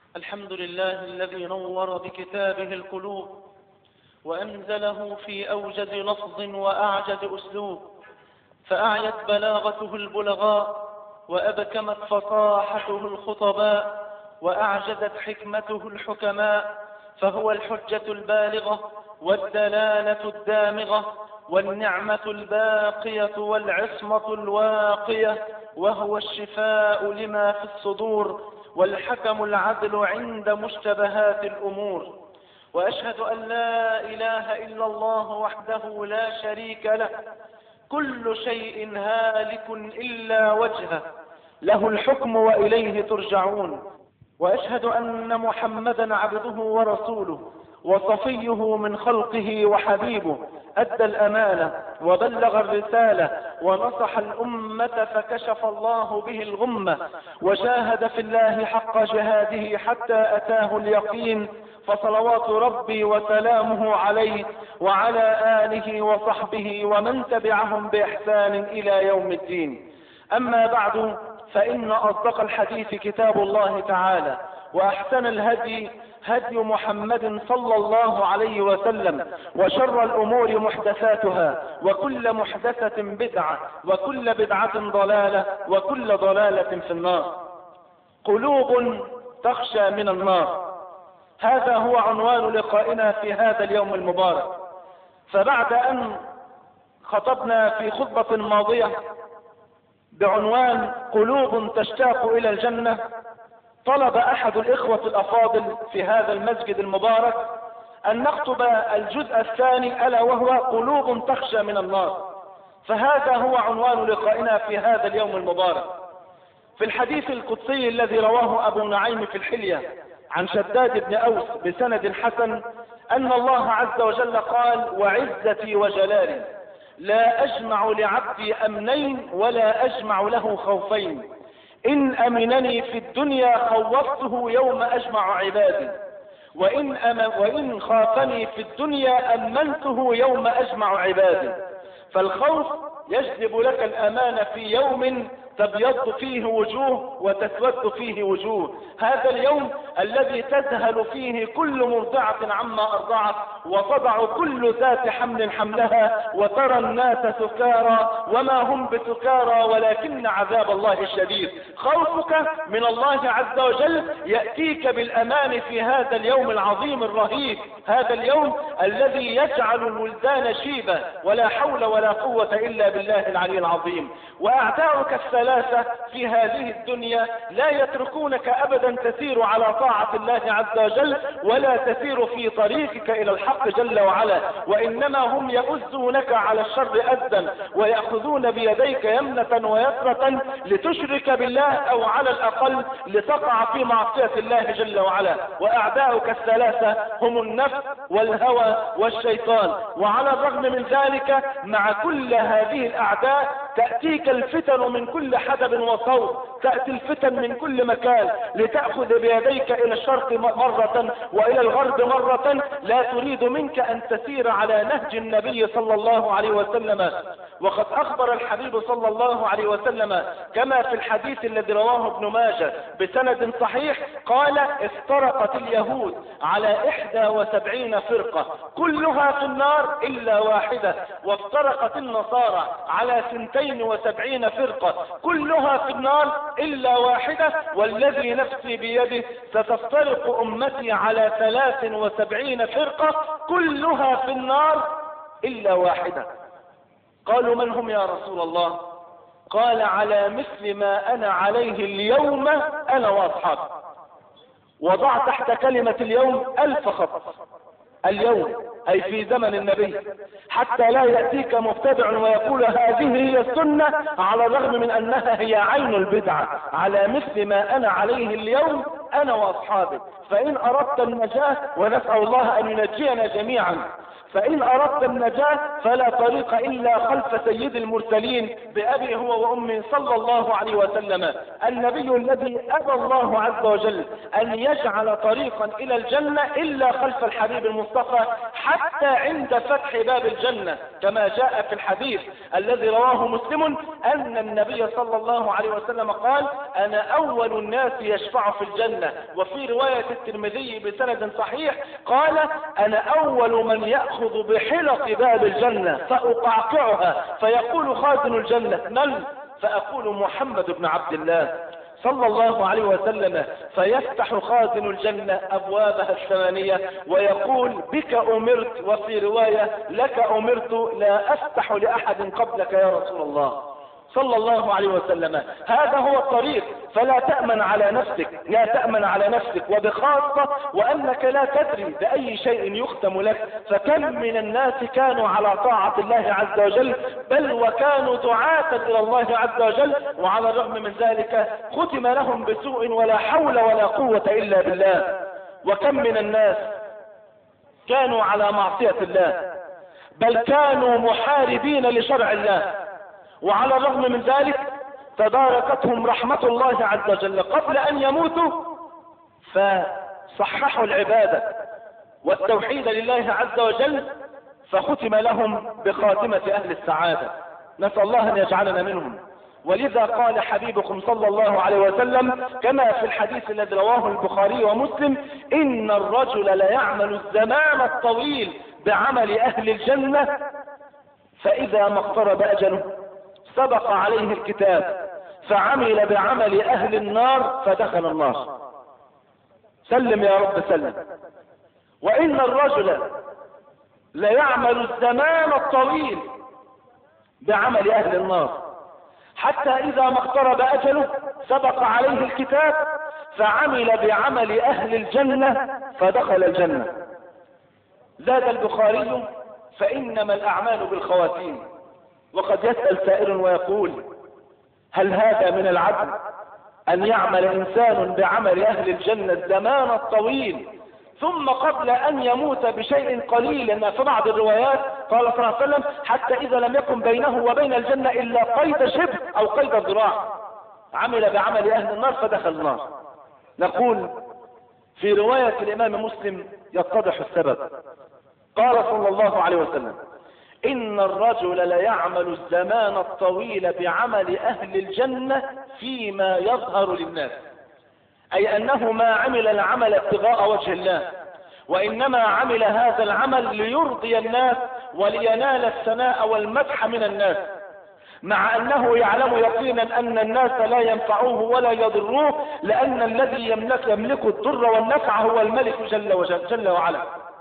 الحمد لله الذي نور بكتابه القلوب وأنزله في أوجز لفظ وأعجز أسلوب، فأعيت بلاغته البلغاء وأبكمت فصاحته الخطباء وأعجزت حكمته الحكماء، فهو الحجة البالغة والدلالة الدامغة والنعمة الباقية والعصمة الواقية، وهو الشفاء لما في الصدور والحكم العدل عند مشتبهات الأمور. وأشهد أن لا إله إلا الله وحده لا شريك له، كل شيء هالك إلا وجهه، له الحكم وإليه ترجعون. وأشهد أن محمدا عبده ورسوله وصفيه من خلقه وحبيبه، أدى الأمانة وبلغ الرسالة ونصح الأمة فكشف الله به الغمة، وجاهد في الله حق جهاده حتى أتاه اليقين، فصلوات ربي وسلامه عليه وعلى آله وصحبه ومن تبعهم بإحسان إلى يوم الدين. أما بعد، فإن أصدق الحديث كتاب الله تعالى، وأحسن الهدي هدي محمد صلى الله عليه وسلم، وشر الأمور محدثاتها، وكل محدثة بدعة، وكل بدعة ضلالة، وكل ضلالة في النار. قلوب تخشى من النار، هذا هو عنوان لقائنا في هذا اليوم المبارك. فبعد أن خطبنا في خطبة ماضية بعنوان قلوب تشتاق إلى الجنة، طلب أحد الإخوة الأفاضل في هذا المسجد المبارك أن نخطب الجزء الثاني، ألا وهو قلوب تخشى من النار. فهذا هو عنوان لقائنا في هذا اليوم المبارك. في الحديث القدسي الذي رواه أبو نعيم في الحلية عن شداد بن أوس بسند حسن، أن الله عز وجل قال: وعزتي وجلالي لا أجمع لعبدي أمنين ولا أجمع له خوفين، إن أمنني في الدنيا خوفته يوم أجمع عبادي، وإن خافني في الدنيا أمنته يوم أجمع عبادي. فالخوف يجلب لك الأمان في يوم تبيض فيه وجوه وتسود فيه وجوه، هذا اليوم الذي تذهل فيه كل مرضعة عما أرضعت وتضع كل ذات حمل حملها، وترى الناس سكارى وما هم بسكارى ولكن عذاب الله شديد. خوفك من الله عز وجل يأتيك بالأمان في هذا اليوم العظيم الرهيب، هذا اليوم الذي يجعل الولدان شيبة، ولا حول ولا قوة إلا بالله العلي العظيم. وأعداؤك الثلاثة في هذه الدنيا لا يتركونك أبدا تسير على طاعة الله عز وجل، ولا تسير في طريقك إلى الحق جل وعلا، وإنما هم يؤزونك على الشر أزا، ويأخذون بيديك يمنة ويسرة لتشرك بالله، أو على الأقل لتقع في معصية الله جل وعلا. وأعداؤك الثلاثة هم النفس والهوى والشيطان. وعلى الرغم من ذلك، مع كل هذه الأعداء تأتيك الفتن من كل حدب وصوب، تأتي الفتن من كل مكان لتأخذ بيديك إلى الشرق مرة وإلى الغرب مرة، لا تريد منك أن تسير على نهج النبي صلى الله عليه وسلم. وقد أخبر الحبيب صلى الله عليه وسلم كما في الحديث الذي رواه ابن ماجه بسند صحيح، قال: افترقت اليهود على 71 فرقة كلها في النار إلا واحدة، وافترقت النصارى على 72 فرقة كلها في النار إلا واحدة، والذي نفسي بيده ستفترق أمتي على 73 فرقة كلها في النار إلا واحدة. قالوا: من هم يا رسول الله؟ قال: على مثل ما أنا عليه اليوم أنا وأصحابي. وضع تحت كلمة اليوم 1000 خط، اليوم أي في زمن النبي، حتى لا يأتيك مبتدع ويقول هذه هي السنة، على الرغم من أنها هي عين البدعة. على مثل ما أنا عليه اليوم أنا وأصحابي. فإن أردت النجاة، ونسأل الله أن ينجينا جميعا، فإن أردت النجاة فلا طريق إلا خلف سيد المرسلين بأبي هو وأمي صلى الله عليه وسلم، النبي الذي أبى الله عز وجل أن يجعل طريقا إلى الجنة إلا خلف الحبيب المصطفى، حتى عند فتح باب الجنة، كما جاء في الحديث الذي رواه مسلم أن النبي صلى الله عليه وسلم قال: أنا أول الناس يشفع في الجنة الجنة. وفي رواية الترمذي بسند صحيح قال: أنا أول من يأخذ بحلق باب الجنة فأقعقعها، فيقول خازن الجنة: من؟ فأقول: محمد بن عبد الله صلى الله عليه وسلم، فيفتح خازن الجنة أبوابها الثمانية ويقول: بك أمرت، وفي رواية: لك أمرت، لا أفتح لأحد قبلك يا رسول الله صلى الله عليه وسلم. هذا هو الطريق، فلا تأمن على نفسك، لا تأمن على نفسك، وبخاصة وأنك لا تدري بأي شيء يختم لك. فكم من الناس كانوا على طاعة الله عز وجل، بل وكانوا دعاة إلى الله عز وجل، وعلى الرغم من ذلك ختم لهم بسوء ولا حول ولا قوة إلا بالله. وكم من الناس كانوا على معصية الله، بل كانوا محاربين لشرع الله، وعلى الرغم من ذلك تداركتهم رحمة الله عز وجل قبل أن يموتوا، فصححوا العبادة والتوحيد لله عز وجل، فختم لهم بخاتمة أهل السعادة. نسأل الله أن يجعلنا منهم. ولذا قال حبيبكم صلى الله عليه وسلم كما في الحديث الذي رواه البخاري ومسلم: إن الرجل ليعمل الزمان الطويل بعمل أهل الجنة، فإذا ما اقترب أجله سبق عليه الكتاب فعمل بعمل أهل النار فدخل النار. سلم يا رب سلم. وإن الرجل ليعمل الزمان الطويل بعمل أهل النار، حتى إذا ما اقترب أجله سبق عليه الكتاب فعمل بعمل أهل الجنة فدخل الجنة. زاد البخاري: فإنما الأعمال بالخواتيم. وقد يسأل سائل ويقول: هل هذا من العدل أن يعمل إنسان بعمل أهل الجنة الزمان الطويل ثم قبل أن يموت بشيء قليل؟ لأن في بعض الروايات قال صلى الله عليه وسلم: حتى إذا لم يكن بينه وبين الجنة إلا قيد شبر أو قيد ذراع، عمل بعمل أهل النار فدخل النار. نقول في رواية الإمام مسلم يتضح السبب. قال صلى الله عليه وسلم: إن الرجل ليعمل الزمان الطويل بعمل أهل الجنة فيما يظهر للناس، أي أنه ما عمل العمل ابتغاء وجه الله، وإنما عمل هذا العمل ليرضي الناس ولينال الثناء والمدح من الناس، مع أنه يعلم يقينا أن الناس لا ينفعوه ولا يضروه، لأن الذي يملك الضر والنفع هو الملك جل وعلا.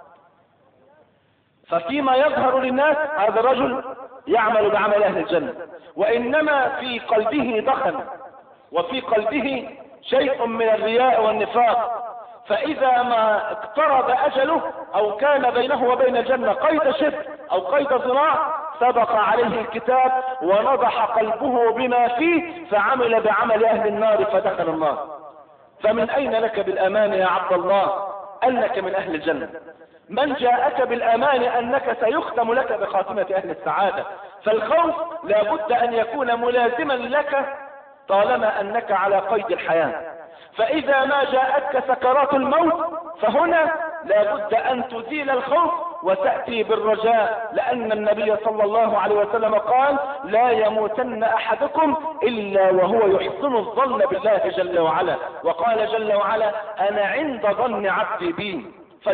ففيما يظهر للناس هذا الرجل يعمل بعمل أهل الجنة، وإنما في قلبه دخن، وفي قلبه شيء من الرياء والنفاق. فإذا ما اقترب أجله أو كان بينه وبين الجنة قيد شبر أو قيد ذراع سبق عليه الكتاب ونضح قلبه بما فيه فعمل بعمل أهل النار فدخل النار. فمن أين لك بالأمان يا عبد الله أنك من أهل الجنة؟ من جاءك بالأمان أنك سيختم لك بخاتمة أهل السعادة؟ فالخوف لا بد أن يكون ملازما لك طالما أنك على قيد الحياة. فإذا ما جاءتك سكرات الموت فهنا لا بد أن تزيل الخوف وتأتي بالرجاء، لأن النبي صلى الله عليه وسلم قال: لا يموتن أحدكم إلا وهو يحسن الظن بالله جل وعلا. وقال جل وعلا: أنا عند ظن عبدي بي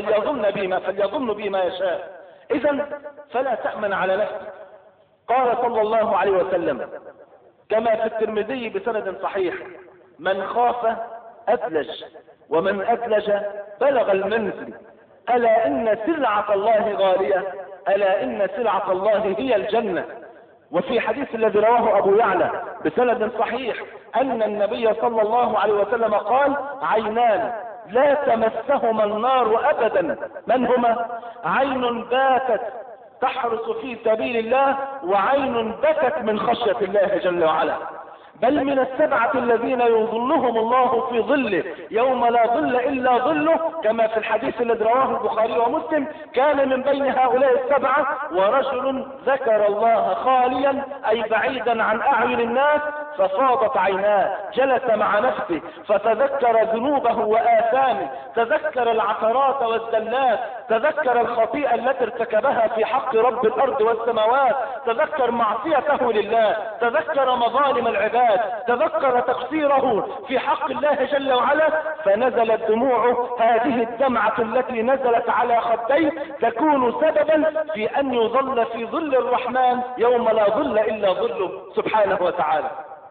فليظن بي ما يشاء. إذن فلا تأمن على نفسك. قال صلى الله عليه وسلم كما في الترمذي بسند صحيح: من خاف أدلج، ومن أدلج بلغ المنزل، ألا إن سلعة الله غالية، ألا إن سلعة الله هي الجنة. وفي حديث الذي رواه أبو يعلى بسند صحيح أن النبي صلى الله عليه وسلم قال: عينان لا تمسهما النار أبدا. من هما؟ عين باتت تحرس في سبيل الله، وعين بكت من خشية الله جل وعلا. بل من السبعة الذين يظلهم الله في ظله يوم لا ظل إلا ظله، كما في الحديث الذي رواه البخاري ومسلم: كان من بين هؤلاء السبعة ورجل ذكر الله خاليا أي بعيدا عن أعين الناس ففاضت عيناه، جلس مع نفسه فتذكر ذنوبه وآثامه، تذكر العثرات والزلات، تذكر الخطيئة التي ارتكبها في حق رب الأرض والسماوات، تذكر معصيته لله، تذكر مظالم العباد، تذكر تقصيره في حق الله جل وعلا، فنزلت دموعه. هذه الدمعة التي نزلت على خديه تكون سببا في أن يظل في ظل الرحمن يوم لا ظل إلا ظله سبحانه وتعالى.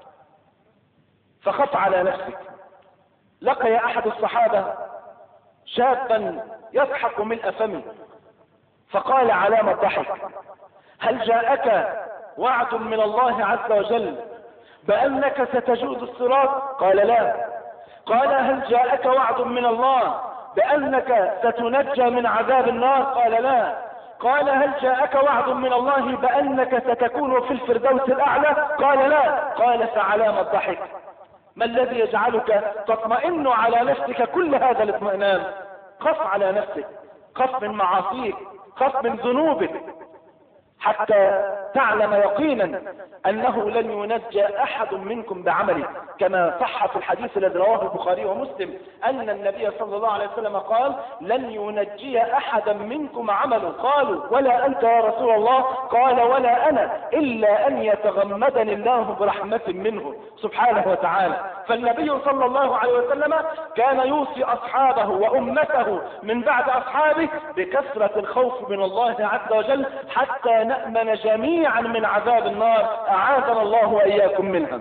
فخف على نفسك. لقي أحد الصحابة شابا يضحك ملء فمه، فقال علامة ضحك: هل جاءك وعد من الله عز وجل بأنك ستجود الصراط؟ قال لا. قال هل جاءك وعد من الله بأنك ستنجى من عذاب النار؟ قال لا. قال هل جاءك وعد من الله بأنك ستكون في الفردوس الأعلى؟ قال لا. قال فعلامة ضحك. ما الذي يجعلك تطمئن على نفسك كل هذا الاطمئنان؟ خف على نفسك، خف من معاصيك، خف من ذنوبك، حتى تعلم يقينا أنه لن ينجى أحد منكم بعمله، كما صح في الحديث الذي رواه البخاري ومسلم أن النبي صلى الله عليه وسلم قال: لن ينجي أحدا منكم عمله. قالوا: ولا أنت يا رسول الله؟ قال: ولا أنا، إلا أن يتغمدني الله برحمة منه سبحانه وتعالى. فالنبي صلى الله عليه وسلم كان يوصي أصحابه وأمته من بعد أصحابه بكثرة الخوف من الله عز وجل حتى نأمن جميعا من عذاب النار، أعاذنا الله وإياكم منها.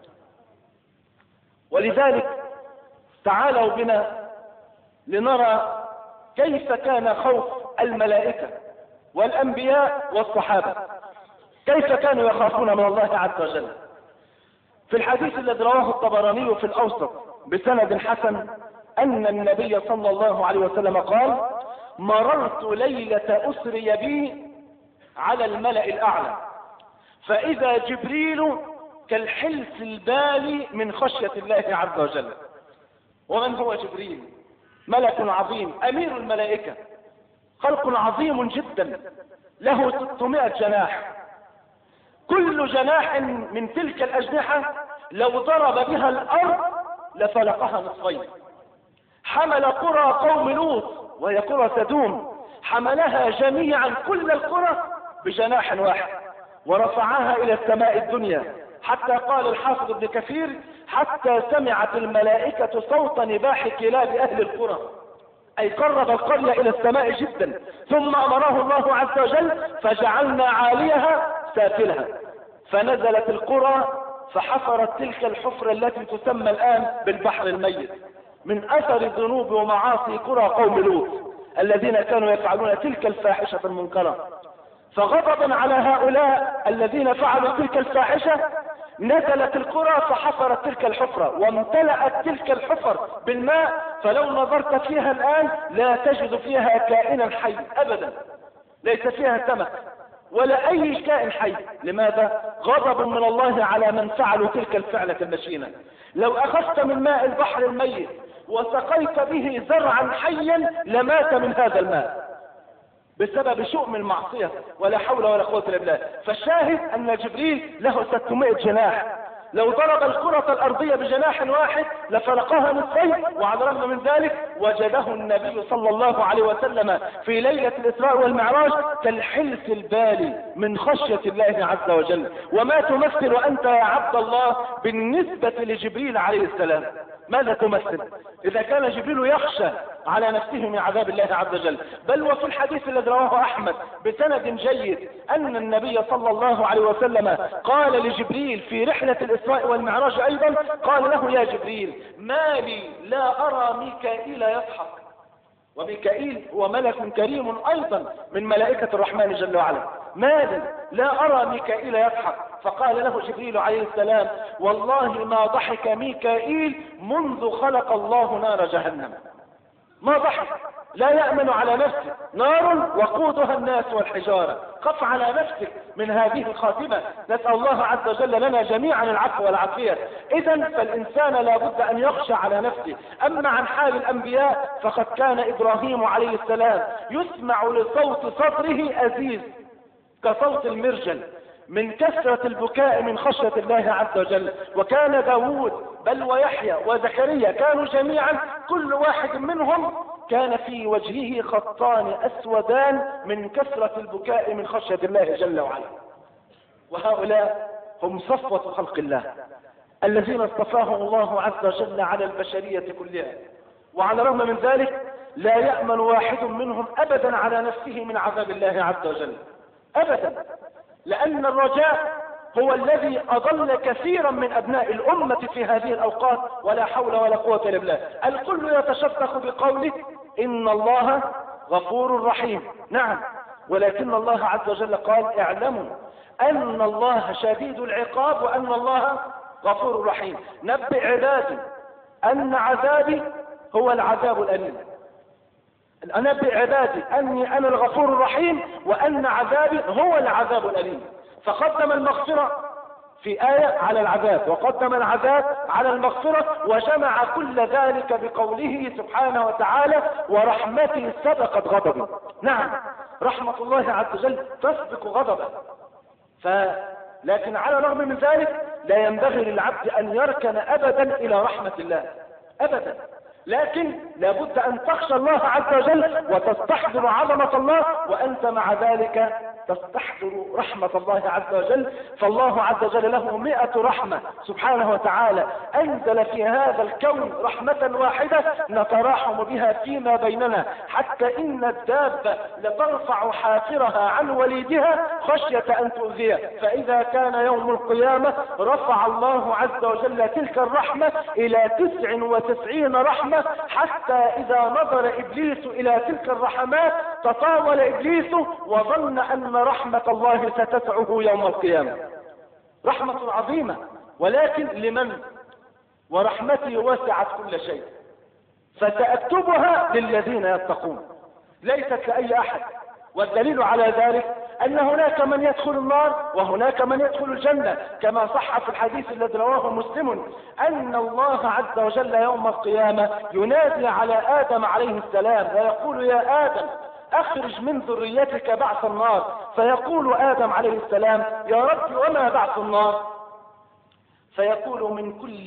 ولذلك تعالوا بنا لنرى كيف كان خوف الملائكة والأنبياء والصحابة، كيف كانوا يخافون من الله عز وجل. في الحديث الذي رواه الطبراني في الأوسط بسند حسن أن النبي صلى الله عليه وسلم قال: مررت ليلة أسري بي على الملأ الأعلى، فإذا جبريل كالحلس البالي من خشية الله عز وجل. ومن هو جبريل؟ ملك عظيم، أمير الملائكة، خلق عظيم جدا، له 600 جناح، كل جناح من تلك الأجنحة لو ضرب بها الأرض لفلقها نصفين. حمل قرى قوم لوط وهي قرى سدوم، حملها جميعا كل القرى بجناح واحد ورفعها إلى السماء الدنيا، حتى قال الحافظ ابن كثير: حتى سمعت الملائكة صوت نباح كلاب أهل القرى، أي قرب القرية إلى السماء جدا. ثم أمره الله عز وجل: فجعلنا عاليها سافلها، فنزلت القرى فحفرت تلك الحفرة التي تسمى الآن بالبحر الميت من أثر ذنوب ومعاصي قرى قوم لوط الذين كانوا يفعلون تلك الفاحشة المنكرة. فغضبا على هؤلاء الذين فعلوا تلك الفاحشة نزلت القرى فحفرت تلك الحفرة وامتلأت تلك الحفر بالماء، فلو نظرت فيها الآن لا تجد فيها كائنا حي أبدا، ليس فيها سمك ولا أي كائن حي. لماذا؟ غضب من الله على من فعلوا تلك الفعلة المشينة. لو أخذت من ماء البحر الميت وسقيت به زرعا حيا لمات من هذا الماء بسبب شؤم المعصية، ولا حول ولا قوة الا بالله. فالشاهد أن جبريل له 600 جناح، لو ضرب الكرة الأرضية بجناح واحد لفلقها نصفين. وعلى الرغم من ذلك وجده النبي صلى الله عليه وسلم في ليلة الإسراء والمعراج كالحلس البالي من خشية الله عز وجل. وما تمثل أنت يا عبد الله بالنسبة لجبريل عليه السلام؟ ماذا تمثل إذا كان جبريل يخشى على نفسه من عذاب الله عز وجل؟ بل وفي الحديث الذي رواه أحمد بسند جيد أن النبي صلى الله عليه وسلم قال لجبريل في رحلة الإسراء والمعراج أيضا، قال له: يا جبريل، ما لي لا أرى ميكائيل يضحك؟ وميكائيل هو ملك كريم أيضا من ملائكة الرحمن جل وعلا. ما لي لا أرى ميكائيل يضحك؟ فقال له جبريل عليه السلام: والله ما ضحك ميكائيل منذ خلق الله نار جهنم. ما ضحك، لا يأمن على نفسه، نار وقودها الناس والحجارة. قف على نفسك من هذه الخاتمة. نسأل الله عز وجل لنا جميعا العفو والعافية. إذن فالإنسان لا بد أن يخشى على نفسه. أما عن حال الأنبياء فقد كان إبراهيم عليه السلام يسمع لصوت صدره أزيز كصوت المرجل من كثرة البكاء من خشية الله عز وجل. وكان داود بل ويحيى وزكريا كانوا جميعا كل واحد منهم كان في وجهه خطان أسودان من كثرة البكاء من خشية الله جل وعلا. وهؤلاء هم صفوة خلق الله الذين اصطفاهم الله عز وجل على البشرية كلها، وعلى الرغم من ذلك لا يأمن واحد منهم أبدا على نفسه من عذاب الله عز وجل أبدا، لأن الرجاء هو الذي أضل كثيرا من أبناء الأمة في هذه الأوقات، ولا حول ولا قوة إلا بالله. الكل يتشفق بقوله إن الله غفور رحيم، نعم، ولكن الله عز وجل قال اعلموا أن الله شديد العقاب وأن الله غفور رحيم. نبئ عبادي أن عذابي هو العذاب الأليم. نبئ عبادي أني أنا الغفور الرحيم وأن عذابي هو العذاب الأليم. فقدم المغفرة في آية على العذاب، وقدم العذاب على المغفرة، وجمع كل ذلك بقوله سبحانه وتعالى ورحمتي سبقت غضبي. نعم، رحمة الله عز وجل تسبق غضبه. لكن على الرغم من ذلك لا ينبغي للعبد أن يركن أبدا إلى رحمة الله أبدا، لكن لابد أن تخشى الله عز وجل وتستحضر عظمة الله، وأنت مع ذلك تستحضر رحمة الله عز وجل. فالله عز وجل له 100 رحمة سبحانه وتعالى، أنزل في هذا الكون رحمة واحدة نتراحم بها فيما بيننا، حتى إن الدابة لترفع حافرها عن وليدها خشية أن تؤذيه، فإذا كان يوم القيامة رفع الله عز وجل تلك الرحمة إلى 99 رحمة، حتى إذا نظر إبليس إلى تلك الرحمات تطاول إبليس وظن أن رحمة الله ستسعه يوم القيامة. رحمة عظيمة، ولكن لمن؟ ورحمتي وسعت كل شيء فسأكتبها للذين يتقون، ليست لأي أحد. والدليل على ذلك أن هناك من يدخل النار وهناك من يدخل الجنة، كما صح في الحديث الذي رواه مسلم أن الله عز وجل يوم القيامة ينادي على آدم عليه السلام ويقول يا آدم أخرج من ذريتك بعث النار، فيقول آدم عليه السلام يا رب وما بعث النار؟ فيقول من كل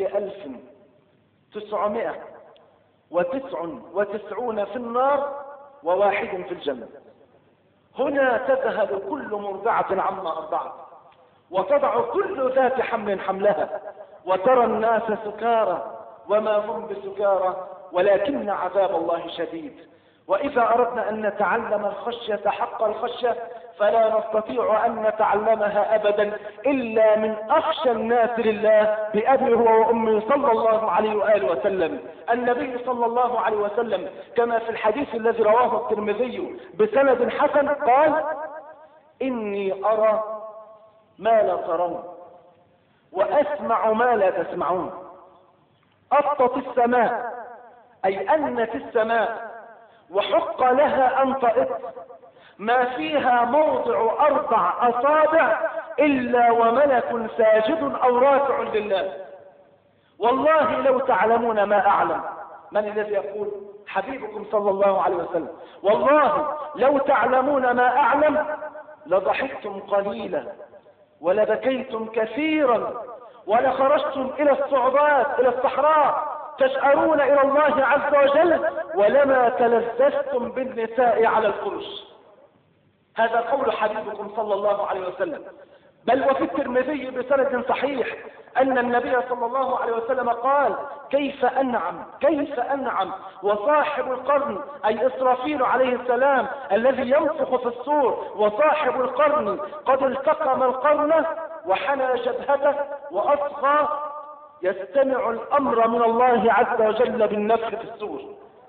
1999 في النار وواحد في الجنة. هنا تذهل كل مرضعة عما أرضعت وتضع كل ذات حمل حملها، وترى الناس سكارى وما هم بسكارى ولكن عذاب الله شديد. وإذا أردنا أن نتعلم الخشية حق الخشية فلا نستطيع أن نتعلمها أبدا إلا من أخشى الناس لله بأبي هو وأمي صلى الله عليه وآله وسلم. النبي صلى الله عليه وسلم كما في الحديث الذي رواه الترمذي بسند حسن قال إني أرى ما لا ترون وأسمع ما لا تسمعون. أطت السماء أي أنت السماء وحق لها أن تئط ما فيها موضع 4 أصابع إلا وملك ساجد أو راكع لله. والله لو تعلمون ما أعلم. من الذي يقول؟ حبيبكم صلى الله عليه وسلم. والله لو تعلمون ما أعلم لضحكتم قليلا ولبكيتم كثيرا ولخرجتم إلى الصعوبات إلى الصحراء تشعرون إلى الله عز وجل ولما تلذذتم بالنساء على الفرش. هذا قول حبيبكم صلى الله عليه وسلم. بل وفي الترمذي بسند صحيح أن النبي صلى الله عليه وسلم قال كيف أنعم وصاحب القرن أي إسرافيل عليه السلام الذي ينفخ في الصور وصاحب القرن قد التقم القرن وحنى جبهته وأصغى يستمع الأمر من الله عز وجل بالنفخ في الصور.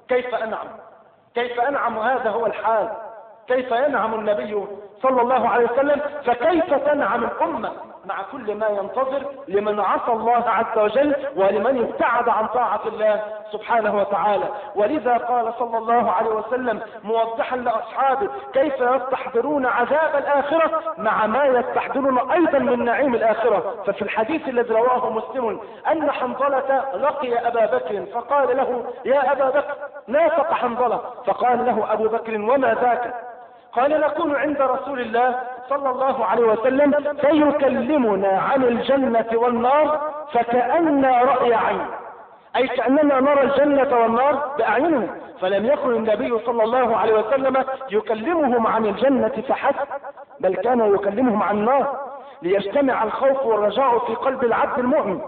كيف أنعم هذا هو الحال. كيف ينعم النبي صلى الله عليه وسلم، فكيف تنعم الأمة مع كل ما ينتظر لمن عصى الله عز وجل ولمن ابتعد عن طاعة الله سبحانه وتعالى. ولذا قال صلى الله عليه وسلم موضحا لأصحابه كيف يستحضرون عذاب الآخرة مع ما يستحضرون أيضا من نعيم الآخرة. ففي الحديث الذي رواه مسلم أن حنظلة لقي أبا بكر فقال له يا أبا بكر، نافق حنظلة فقال له أبو بكر وما ذاك؟ قال نكون عند رسول الله صلى الله عليه وسلم فيكلمنا عن الجنة والنار فكأن رأي عين، أي كأننا نرى الجنة والنار بأعيننا. فلم يكن النبي صلى الله عليه وسلم يكلمهم عن الجنة فحسب، بل كان يكلمهم عن النار ليجتمع الخوف والرجاء في قلب العبد المؤمن،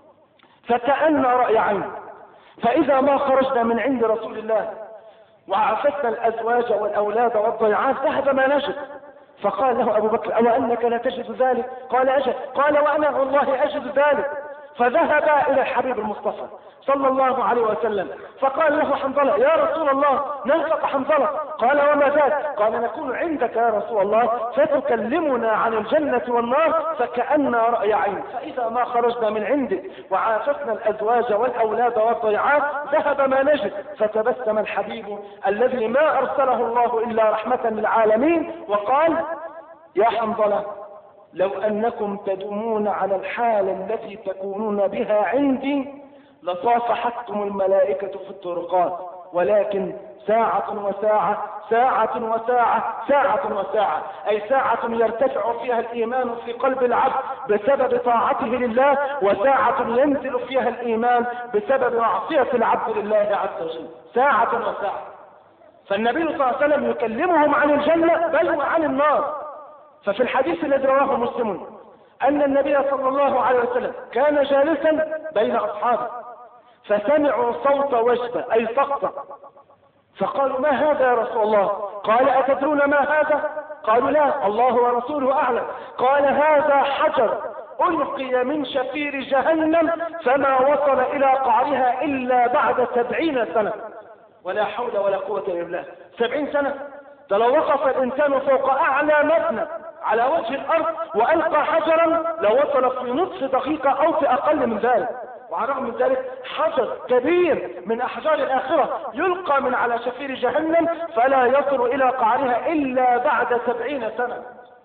فكأن رأي عين. فإذا ما خرجنا من عند رسول الله وعافتنا الأزواج والأولاد والضيعات ذهب ما نجد. فقال له أبو بكر: أو أنك لا تجد ذلك؟ قال: أجل. قال: وأنا والله أجد ذلك. فذهب إلى الحبيب المصطفى صلى الله عليه وسلم فقال له حنظلة: يا رسول الله نافق حنظلة. قال: وما ذاك؟ قال: نكون عندك يا رسول الله فتكلمنا عن الجنة والنار فكأن رأي عين. فإذا ما خرجنا من عندك وعافتنا الأزواج والأولاد والضيعات ذهب ما نجد. فتبسم الحبيب الذي ما أرسله الله إلا رحمة للعالمين وقال: يا حنظلة، لو أنكم تدومون على الحال التي تكونون بها عندي لصافحتكم الملائكة في الطرقات، ولكن ساعة وساعة، ساعة وساعة، ساعة وساعة، أي ساعة يرتفع فيها الإيمان في قلب العبد بسبب طاعته لله، وساعة ينزل فيها الإيمان بسبب معصية العبد لله عز وجل. ساعة وساعة. فالنبي صلى الله عليه وسلم يكلمهم عن الجنة بل وعن النار. ففي الحديث الذي رواه مسلم أن النبي صلى الله عليه وسلم كان جالسا بين أصحابه فسمعوا صوت وجبة أي سقطة، فقالوا: ما هذا يا رسول الله؟ قال: أتدرون ما هذا؟ قالوا: لا، الله ورسوله أعلم. قال: هذا حجر ألقي من شفير جهنم فما وصل إلى قعرها إلا بعد 70 سنة. ولا حول ولا قوة إلا بالله. 70 سنة؟ ده لو وقف الإنسان فوق أعلى مبنى على وجه الأرض وألقى حجرا لوصل في نصف دقيقة أو في أقل من ذلك. وعلى الرغم من ذلك حجر كبير من أحجار الآخرة يلقى من على شفير جهنم فلا يصل إلى قعرها إلا بعد 70 سنة.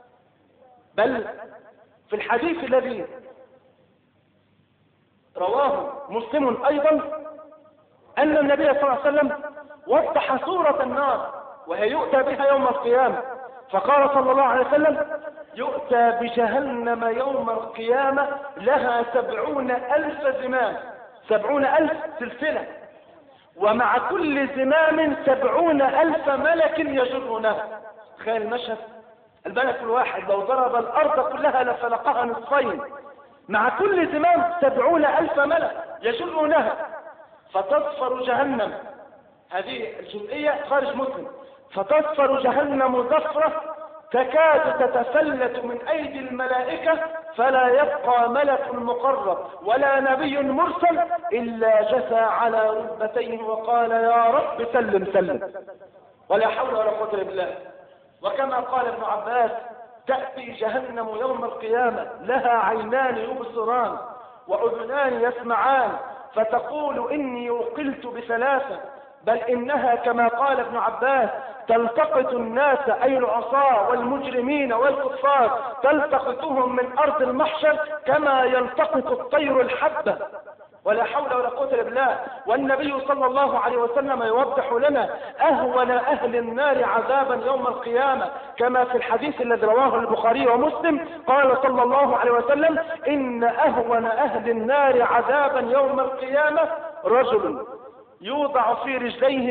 بل في الحديث الذي رواه مسلم أيضا أن النبي صلى الله عليه وسلم وضح صورة النار وهي يؤتى بها يوم القيامة، فقال صلى الله عليه وسلم: يؤتى بجهنم يوم القيامة لها 70,000 زمام، 70,000 سلسلة، ومع كل زمام 70,000 ملك يجرونها. تخيل المشهد، الملك الواحد لو ضرب الأرض كلها لفلقها نصفين، مع كل زمام 70,000 ملك يجرونها، فتصفر جهنم. هذه الجزئية خارج مسلم. فتصفر جهنم زفرة تكاد تتفلت من أيدي الملائكة فلا يبقى ملك مقرب ولا نبي مرسل إلا جثى على ركبتيه وقال: يا رب سلم سلم. ولا حول ولا قوة إلا بالله. وكما قال ابن عباس: تأتي جهنم يوم القيامة لها عينان يبصران وأذنان يسمعان فتقول: إني وقلت بثلاثة، بل إنها كما قال ابن عباس تلتقط الناس أي العصاة والمجرمين والكفار، تلتقطهم من أرض المحشر كما يلتقط الطير الحبة. ولا حول ولا قوة إلا بالله. والنبي صلى الله عليه وسلم يوضح لنا أهون أهل النار عذابا يوم القيامة كما في الحديث الذي رواه البخاري ومسلم. قال صلى الله عليه وسلم: إن أهون أهل النار عذابا يوم القيامة رجل يوضع في رجليه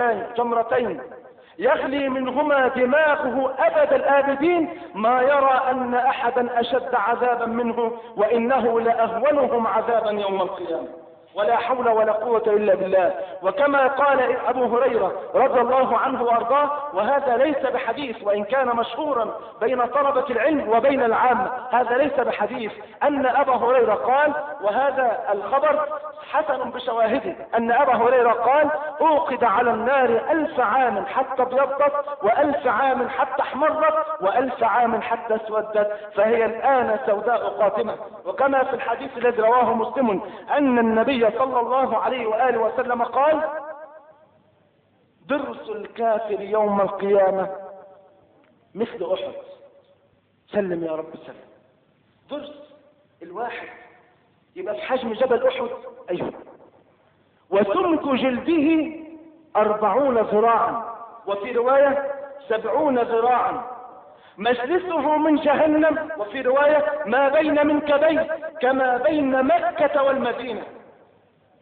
جمرتين يغلي منهما دماغه أبد الآبدين ما يرى أن أحدا أشد عذابا منه وإنه لأهونهم عذابا يوم القيامة. ولا حول ولا قوة إلا بالله. وكما قال أبو هريرة رضي الله عنه وأرضاه، وهذا ليس بحديث وإن كان مشهورا بين طلبة العلم وبين العامة، هذا ليس بحديث، أن أبا هريرة قال، وهذا الخبر حسن بشواهده، أن أبا هريرة قال: أوقد على النار 1000 عام حتى ابيضت، و1000 عام حتى احمرت، و1000 عام حتى اسودت، فهي الآن سوداء قاتمة. وكما في الحديث الذي رواه مسلم أن النبي صلى الله عليه وآله وسلم قال: ضرس الكافر يوم القيامة مثل أحد. سلم يا رب سلم. ضرس الواحد يبقى في حجم جبل أحد. أيوه. وسمك جلده 40 ذراعا، وفي رواية 70 ذراعا. مجلسه من جهنم، وفي رواية ما بين منكبيه كما بين مكة والمدينة.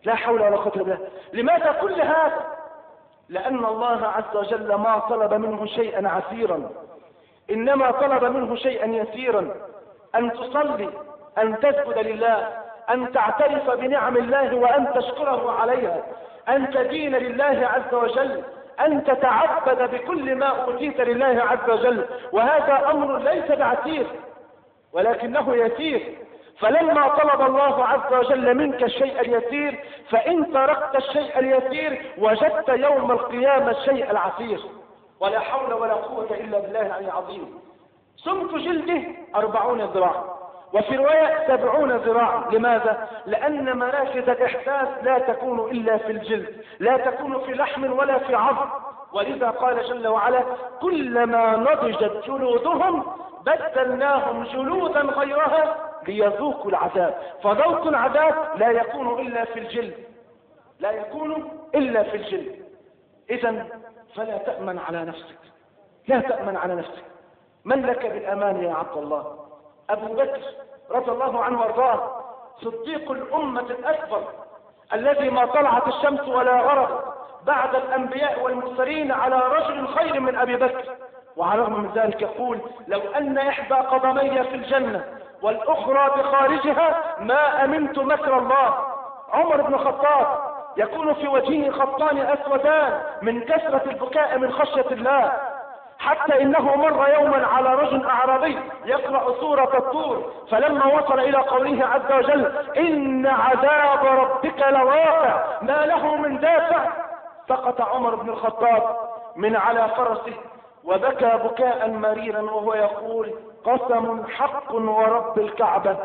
لا حول ولا قوة إلا بالله. لماذا كل هذا؟ لأن الله عز وجل ما طلب منه شيئا عسيرا، إنما طلب منه شيئا يسيرا، أن تصلي، أن تسجد لله، أن تعترف بنعم الله وأن تشكره عليها، أن تدين لله عز وجل، أن تتعبد بكل ما أوتيت لله عز وجل. وهذا أمر ليس بعسير ولكنه يسير. فلما طلب الله عز وجل منك الشيء اليسير، فإن تركت الشيء اليسير وجدت يوم القيامة الشيء العسير. ولا حول ولا قوة إلا بالله العلي العظيم. سمك جلده 40 ذراعا، وفي رواية 70 ذراعا. لماذا؟ لأن مراكز الإحساس لا تكون إلا في الجلد، لا تكون في لحم ولا في عظم. ولذا قال جل وعلا: كلما نضجت جلودهم بدلناهم جلودا غيرها ليذوقوا العذاب. فذوق العذاب لا يكون إلا في الجلد، لا يكون إلا في الجلد. إذن فلا تأمن على نفسك، لا تأمن على نفسك. من لك بالأمان يا عبد الله؟ أبو بكر رضي الله عنه وارضاه، صديق الأمة الأكبر، الذي ما طلعت الشمس ولا غرب بعد الأنبياء والمرسلين على رجل خير من أبي بكر. وعلى الرغم من ذلك يقول: لو أن إحدى قدمي في الجنة والأخرى بخارجها ما أمنت مكر الله. عمر بن الخطاب يكون في وجهه خطان أسودان من كثرة البكاء من خشية الله، حتى إنه مر يوما على رجل أعرابي يقرأ سورة الطور، فلما وصل إلى قوله عز وجل: إن عذاب ربك لواقع ما له من دافع، سقط عمر بن الخطاب من على فرسه وبكى بكاء مريرا وهو يقول: قسم حق ورب الكعبة،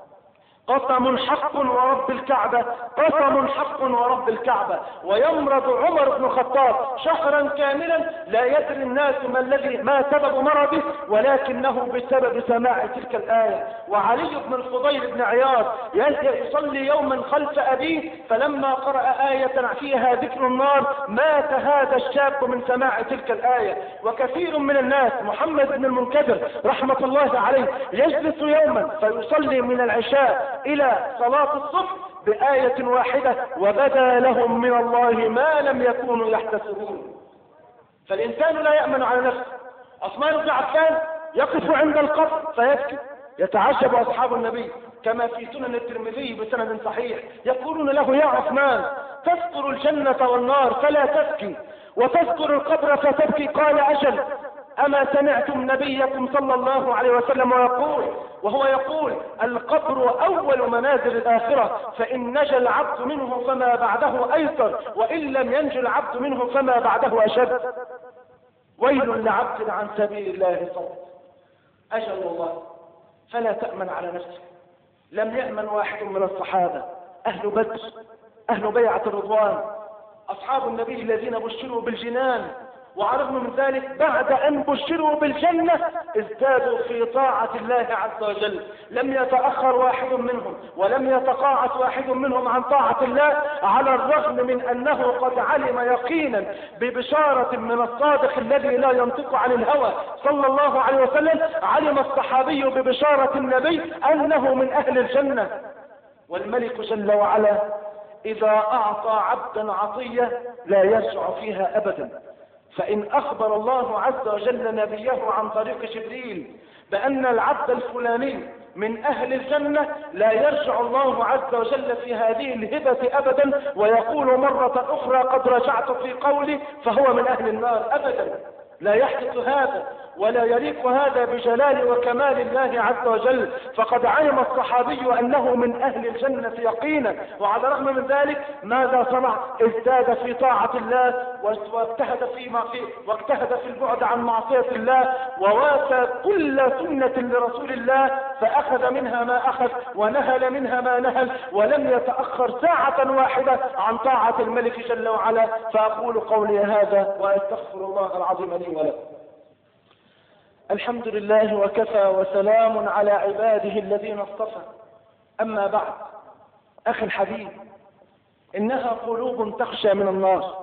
قسم حق ورب الكعبة، قسم حق ورب الكعبة. ويمرض عمر بن الخطاب شهرا كاملا لا يدري الناس ما سبب مرضه، ولكنه بسبب سماع تلك الآية. وعلي بن الفضيل بن عياض يصلي يوما خلف أبيه، فلما قرأ آية فيها ذكر النار مات هذا الشاب من سماع تلك الآية. وكثير من الناس، محمد بن المنكدر رحمة الله عليه، يجلس يوما فيصلي من العشاء إلى صلاة الصبح بآية واحدة وبدا لهم من الله ما لم يكونوا يحتسبون. فالإنسان لا يأمن على نفسه. عثمان بن عفان يقف عند القبر فيبكي. يتعجب أصحاب النبي كما في سنن الترمذي بسند صحيح، يقولون له: يا عثمان، تذكر الجنة والنار فلا تبكي، وتذكر القبر فتبكي؟ قال: أجل، أما سمعتم نبيكم صلى الله عليه وسلم وهو يقول: القبر أول منازل الآخرة، فإن نجى العبد منه فما بعده أيسر، وإن لم ينجى العبد منه فما بعده أشد. ويل لعبد عن سبيل الله صد. أجل الله. فلا تأمن على نفسك. لم يأمن واحد من الصحابة، أهل بدر، أهل بيعة الرضوان، أصحاب النبي الذين بشروا بالجنان، وعلى الرغم من ذلك بعد أن بشروا بالجنة ازدادوا في طاعة الله عز وجل. لم يتأخر واحد منهم ولم يتقاعس واحد منهم عن طاعة الله، على الرغم من أنه قد علم يقينا ببشارة من الصادق الذي لا ينطق عن الهوى صلى الله عليه وسلم. علم الصحابي ببشارة النبي أنه من أهل الجنة. والملك جل وعلا إذا أعطى عبدا عطية لا يرجع فيها أبدا. فإن أخبر الله عز وجل نبيه عن طريق جبريل بأن العبد الفلاني من أهل الجنة، لا يرجع الله عز وجل في هذه الهبة أبدا ويقول مرة أخرى: قد رجعت في قولي فهو من أهل النار. أبدا لا يحدث هذا، ولا يليق هذا بجلال وكمال الله عز وجل. فقد علم الصحابي أنه من أهل الجنة يقينا، وعلى الرغم من ذلك ماذا صنع؟ ازداد في طاعة الله واجتهد في البعد عن معصية الله، وواسى كل سنة لرسول الله، فأخذ منها ما أخذ ونهل منها ما نهل، ولم يتأخر ساعة واحدة عن طاعة الملك جل وعلا. فأقول قولي هذا وأستغفر الله العظيم لي ولكم. الحمد لله وكفى، وسلام على عباده الذين اصطفى. أما بعد، أخي الحبيب، إنها قلوب تخشى من النار.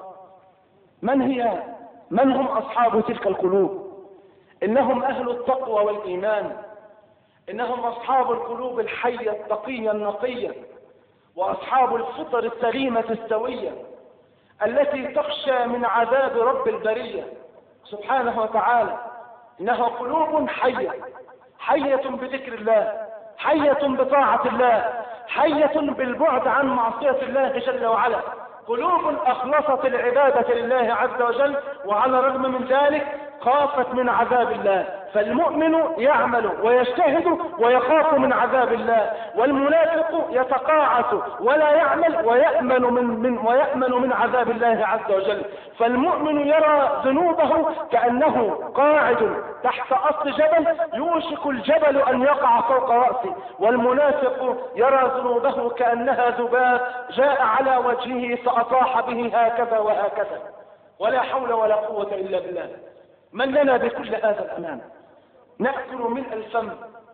من هم أصحاب تلك القلوب؟ إنهم أهل التقوى والإيمان، إنهم أصحاب القلوب الحية التقية النقية. وأصحاب الفطر السليمة السوية التي تخشى من عذاب رب البرية سبحانه وتعالى. إنها قلوب حية، حية بذكر الله، حية بطاعة الله، حية بالبعد عن معصية الله جل وعلا، قلوب أخلصت العبادة لله عز وجل، وعلى الرغم من ذلك خافت من عذاب الله. فالمؤمن يعمل ويجتهد ويخاف من عذاب الله، والمنافق يتقاعس ولا يعمل ويأمن من عذاب الله عز وجل. فالمؤمن يرى ذنوبه كأنه قاعد تحت أصل جبل يوشك الجبل أن يقع فوق رأسه، والمنافق يرى ذنوبه كأنها ذباب جاء على وجهه فأطاح به هكذا وهكذا، ولا حول ولا قوة إلا بالله. من لنا بكل هذا الأمان؟ نأكل ملء الفم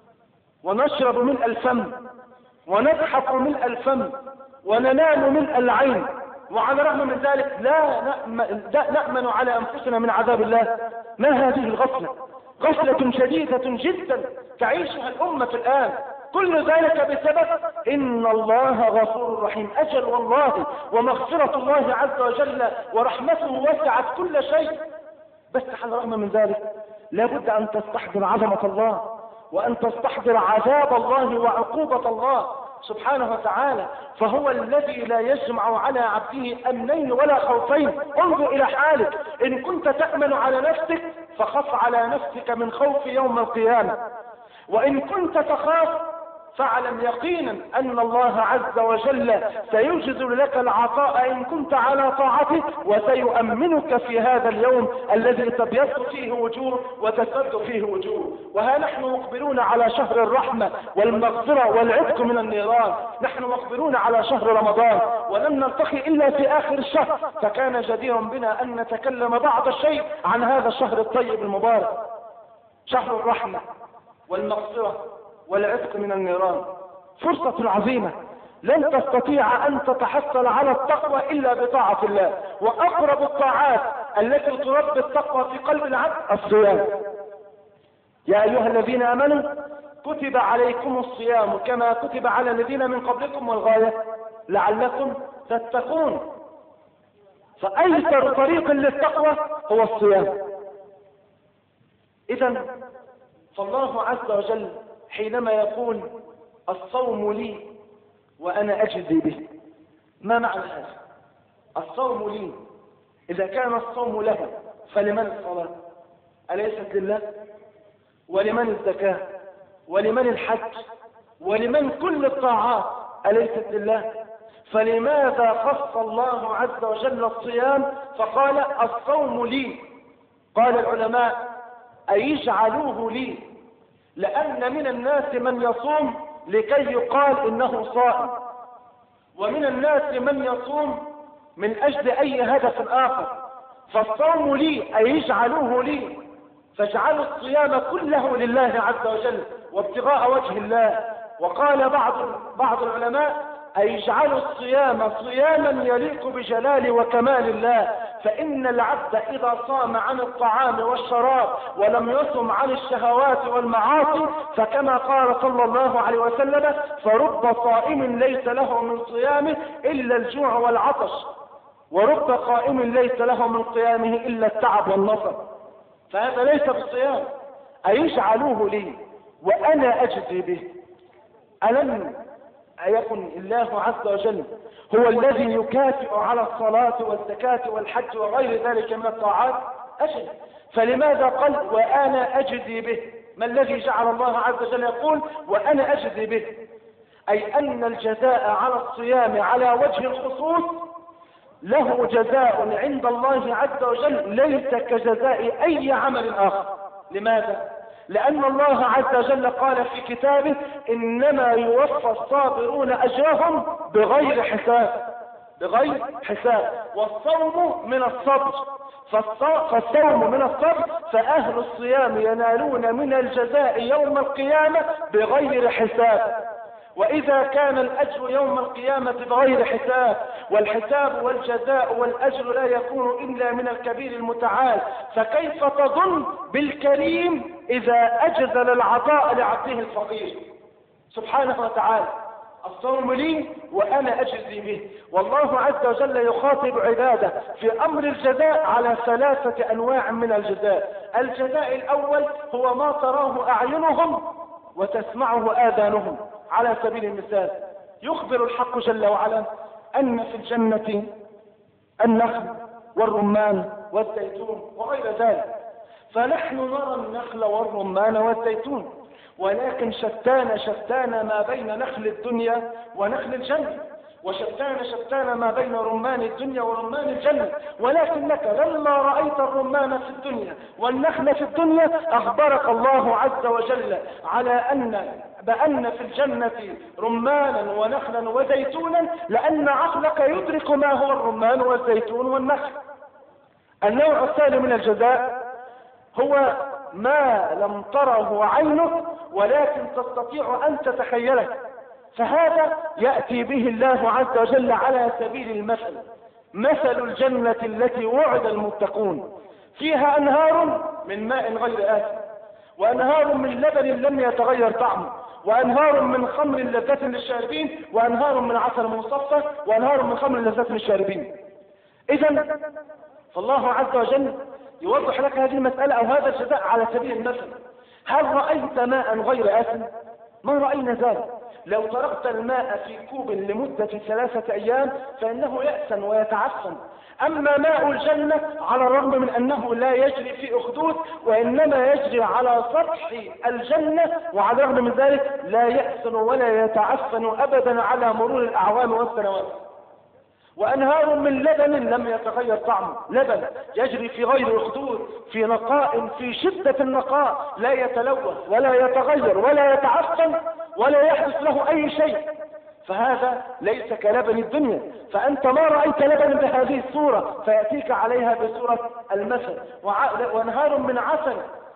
ونشرب ملء الفم ونضحك ملء الفم وننام ملء العين، وعلى الرغم من ذلك لا نأمن على أنفسنا من عذاب الله. ما هذه الغفلة؟ غفلة شديدة جدا تعيشها الأمة الآن، كل ذلك بسبب إن الله غفور رحيم. أجل والله، ومغفرة الله عز وجل ورحمته وسعت كل شيء، بس على الرغم من ذلك لابد أن تستحضر عظمة الله، وأن تستحضر عذاب الله وعقوبة الله سبحانه وتعالى. فهو الذي لا يجمع على عبده أمنين ولا خوفين. انظر إلى حالك، إن كنت تأمن على نفسك فخف على نفسك من خوف يوم القيامة، وإن كنت تخاف فاعلم يقينا أن الله عز وجل سيجزل لك العطاء إن كنت على طاعته، وسيؤمنك في هذا اليوم الذي تبيض فيه وجوه وتسود فيه وجوه. وها نحن مقبلون على شهر الرحمة والمغفرة والعتق من النيران، نحن مقبلون على شهر رمضان ولم نلتقي إلا في آخر الشهر، فكان جديرا بنا أن نتكلم بعض الشيء عن هذا الشهر الطيب المبارك، شهر الرحمة والمغفرة والعتق من النيران. فرصة عظيمة لن تستطيع أن تتحصل على التقوى إلا بطاعة الله، وأقرب الطاعات التي تربي التقوى في قلب العبد الصيام. يا أيها الذين آمنوا كتب عليكم الصيام كما كتب على الذين من قبلكم، والغاية لعلكم تتقون. فأيسر طريق للتقوى هو الصيام. إذن فالله عز وجل حينما يقول الصوم لي وأنا أجزي به، ما معنى هذا؟ الصوم لي، إذا كان الصوم له فلمن الصلاة؟ أليست لله؟ ولمن الزكاة؟ ولمن الحج؟ ولمن كل الطاعات؟ أليست لله؟ فلماذا خص الله عز وجل الصيام فقال الصوم لي؟ قال العلماء أيجعلوه لي، لأن من الناس من يصوم لكي يقال إنه صائم، ومن الناس من يصوم من أجل أي هدف آخر. فالصوم لي أي يجعلوه لي، فاجعلوا الصيام كله لله عز وجل وابتغاء وجه الله. وقال بعض العلماء أي يجعلوا الصيام صياما يليق بجلال وكمال الله، فإن العبد إذا صام عن الطعام والشراب ولم يصم عن الشهوات والمعاصي، فكما قال صلى الله عليه وسلم فرب صائم ليس له من صيامه إلا الجوع والعطش، ورب قائم ليس له من قيامه إلا التعب والنصب. فهذا ليس بالصيام. أيجعلوه لي وأنا أجزي به؟ ألم يكن الله عز وجل هو الذي يكافئ على الصلاة والزكاة والحج وغير ذلك من الطاعات؟ أجل، فلماذا قال وأنا أجزي به؟ ما الذي جعل الله عز وجل يقول وأنا أجزي به؟ أي أن الجزاء على الصيام على وجه الخصوص له جزاء عند الله عز وجل ليس كجزاء أي عمل آخر. لماذا؟ لأن الله عز وجل قال في كتابه إنما يوفى الصابرون أجرهم بغير حساب، بغير حساب. والصوم من الصبر، فالصوم من الصبر، فأهل الصيام ينالون من الجزاء يوم القيامة بغير حساب. وإذا كان الأجر يوم القيامة بغير حساب، والحساب والجزاء والأجر لا يكون إلا من الكبير المتعال، فكيف تظن بالكريم إذا أجزل العطاء لعبده الفقير سبحانه وتعالى؟ الصوم لي وأنا أجزي به. والله عز وجل يخاطب عباده في أمر الجزاء على 3 أنواع من الجزاء. الجزاء الأول هو ما تراه أعينهم وتسمعه آذانهم. على سبيل المثال يخبر الحق جل وعلا أن في الجنة النخل والرمان والزيتون وغير ذلك، فنحن نرى النخل والرمان والزيتون، ولكن شتان ما بين نخل الدنيا ونخل الجنة، وشتان ما بين رمان الدنيا ورمان الجنة. ولكنك لما رأيت الرمان في الدنيا والنخل في الدنيا أخبرك الله عز وجل على بأن في الجنة رمانا ونخلا وزيتونا، لأن عقلك يدرك ما هو الرمان والزيتون والنخل. النوع الثاني من الجزاء هو ما لم تره عينك ولكن تستطيع أن تتخيله، فهذا يأتي به الله عز وجل على سبيل المثل. مثل الجنة التي وعد المتقون فيها أنهار من ماء غير آسن، وأنهار من لبن لم يتغير طعمه، وأنهار من خمر لذة للشاربين، وأنهار من عسل مصفى، وأنهار من خمر لذة للشاربين. إذن فالله عز وجل يوضح لك هذه المسألة أو هذا الجزاء على سبيل المثل. هل رأيت ماء غير آسن؟ ما رأينا ذلك. لو تركت الماء في كوب لمدة 3 أيام فإنه يأسن ويتعفن. أما ماء الجنة على الرغم من أنه لا يجري في أخدود وإنما يجري على سطح الجنة، وعلى الرغم من ذلك لا يأسن ولا يتعفن أبدا على مرور الأعوام والسنوات. وأنهار من لبن لم يتغير طعمه، لبن يجري في غير أخدود في نقاء، في شدة النقاء، لا يتلوث ولا يتغير ولا يتعفن ولا يحدث له أي شيء. فهذا ليس كلبن الدنيا، فأنت ما رأيت لبن بهذه الصورة فيأتيك عليها بصورة المثل. وأنهار من عسل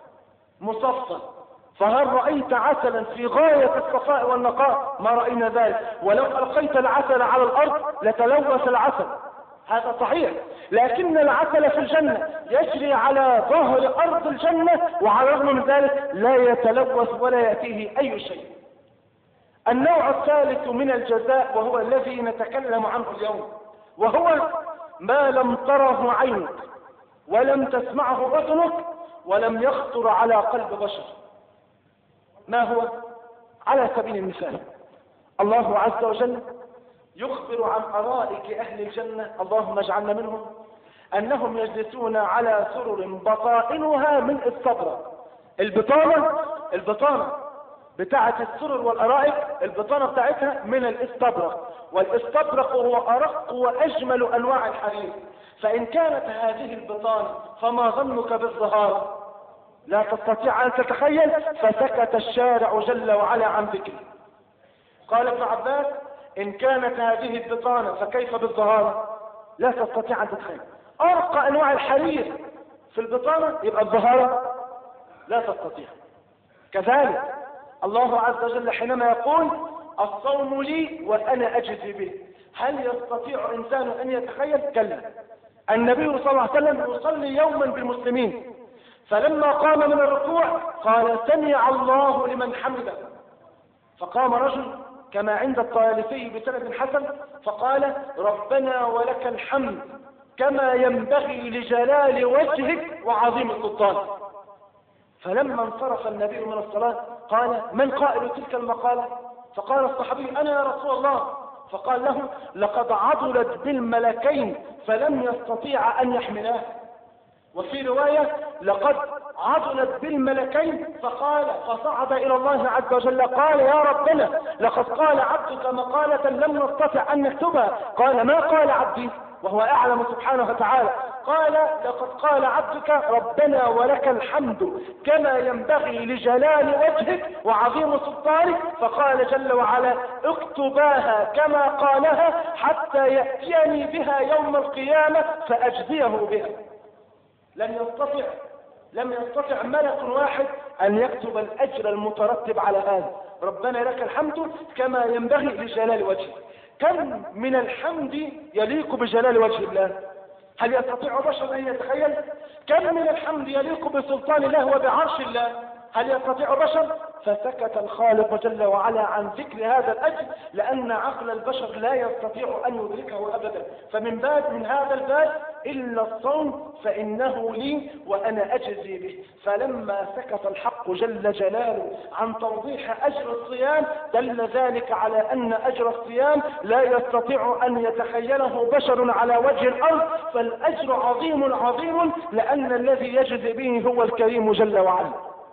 مصفى، فهل رأيت عسلا في غاية الصفاء والنقاء؟ ما رأينا ذلك. ولو ألقيت العسل على الأرض لتلوث العسل، هذا صحيح، لكن العسل في الجنة يجري على ظهر أرض الجنة وعلى الرغم من ذلك لا يتلوث ولا يأتيه أي شيء. النوع الثالث من الجزاء وهو الذي نتكلم عنه اليوم، وهو ما لم تره عينك ولم تسمعه أذنك ولم يخطر على قلب بشر. ما هو؟ على سبيل المثال الله عز وجل يخبر عن أرائك أهل الجنة، اللهم اجعلنا منهم، أنهم يجلسون على سرر بطائنها من استبرق. البطانة بتاعة السرر والأرائك البطانة بتاعتها من الاستبرق، والاستبرق هو أرق وأجمل أنواع الحرير. فإن كانت هذه البطانة فما ظنك بالظهار؟ لا تستطيع أن تتخيل. فسكت الشارع جل وعلا عن ذكره. قال ابن عباس إن كانت هذه البطانة فكيف بالظهار؟ لا تستطيع أن تتخيل. أرقى أنواع الحرير في البطانة، يبقى الظهارة لا تستطيع. كذلك الله عز وجل حينما يقول الصوم لي وأنا أجزي به، هل يستطيع إنسان أن يتخيل؟ كلا. النبي صلى الله عليه وسلم يصلي يوما بالمسلمين، فلما قام من الركوع قال سمع الله لمن حمده، فقام رجل كما عند الطيالسي بسند حسن فقال ربنا ولك الحمد كما ينبغي لجلال وجهك وعظيم سلطانك. فلما انصرف النبي من الصلاة قال من قائل تلك المقالة؟ فقال الصحابي أنا يا رسول الله. فقال له لقد عضلت بالملكين فلم يستطيع أن يحملاه. وفي رواية لقد عضلت بالملكين فصعد إلى الله عز وجل قال يا ربنا لقد قال عبدك مقالة لم نستطع أن نكتبها. قال ما قال عبدي وهو أعلم سبحانه وتعالى؟ قال لقد قال عبدك ربنا ولك الحمد كما ينبغي لجلال وجهك وعظيم سلطانك. فقال جل وعلا اكتباها كما قالها حتى يأتيني بها يوم القيامة فأجزيه بها. لم يستطع ملك واحد أن يكتب الأجر المترتب على هذا. ربنا لك الحمد كما ينبغي لجلال وجهك. كم من الحمد يليق بجلال وجه الله؟ هل يستطيع بشر أن يتخيل؟ كم من الحمد يليق بسلطان الله وبعرش الله؟ هل يستطيع بشر؟ فسكت الخالق جل وعلا عن ذكر هذا الأجر، لأن عقل البشر لا يستطيع أن يدركه أبدا. فمن باب من هذا الباب إلا الصوم فإنه لي وأنا أجزي به. فلما سكت الحق جل جلاله عن توضيح أجر الصيام دل ذلك على أن أجر الصيام لا يستطيع أن يتخيله بشر على وجه الأرض، فالأجر عظيم عظيم، لأن الذي يجزي به هو الكريم جل وعلا.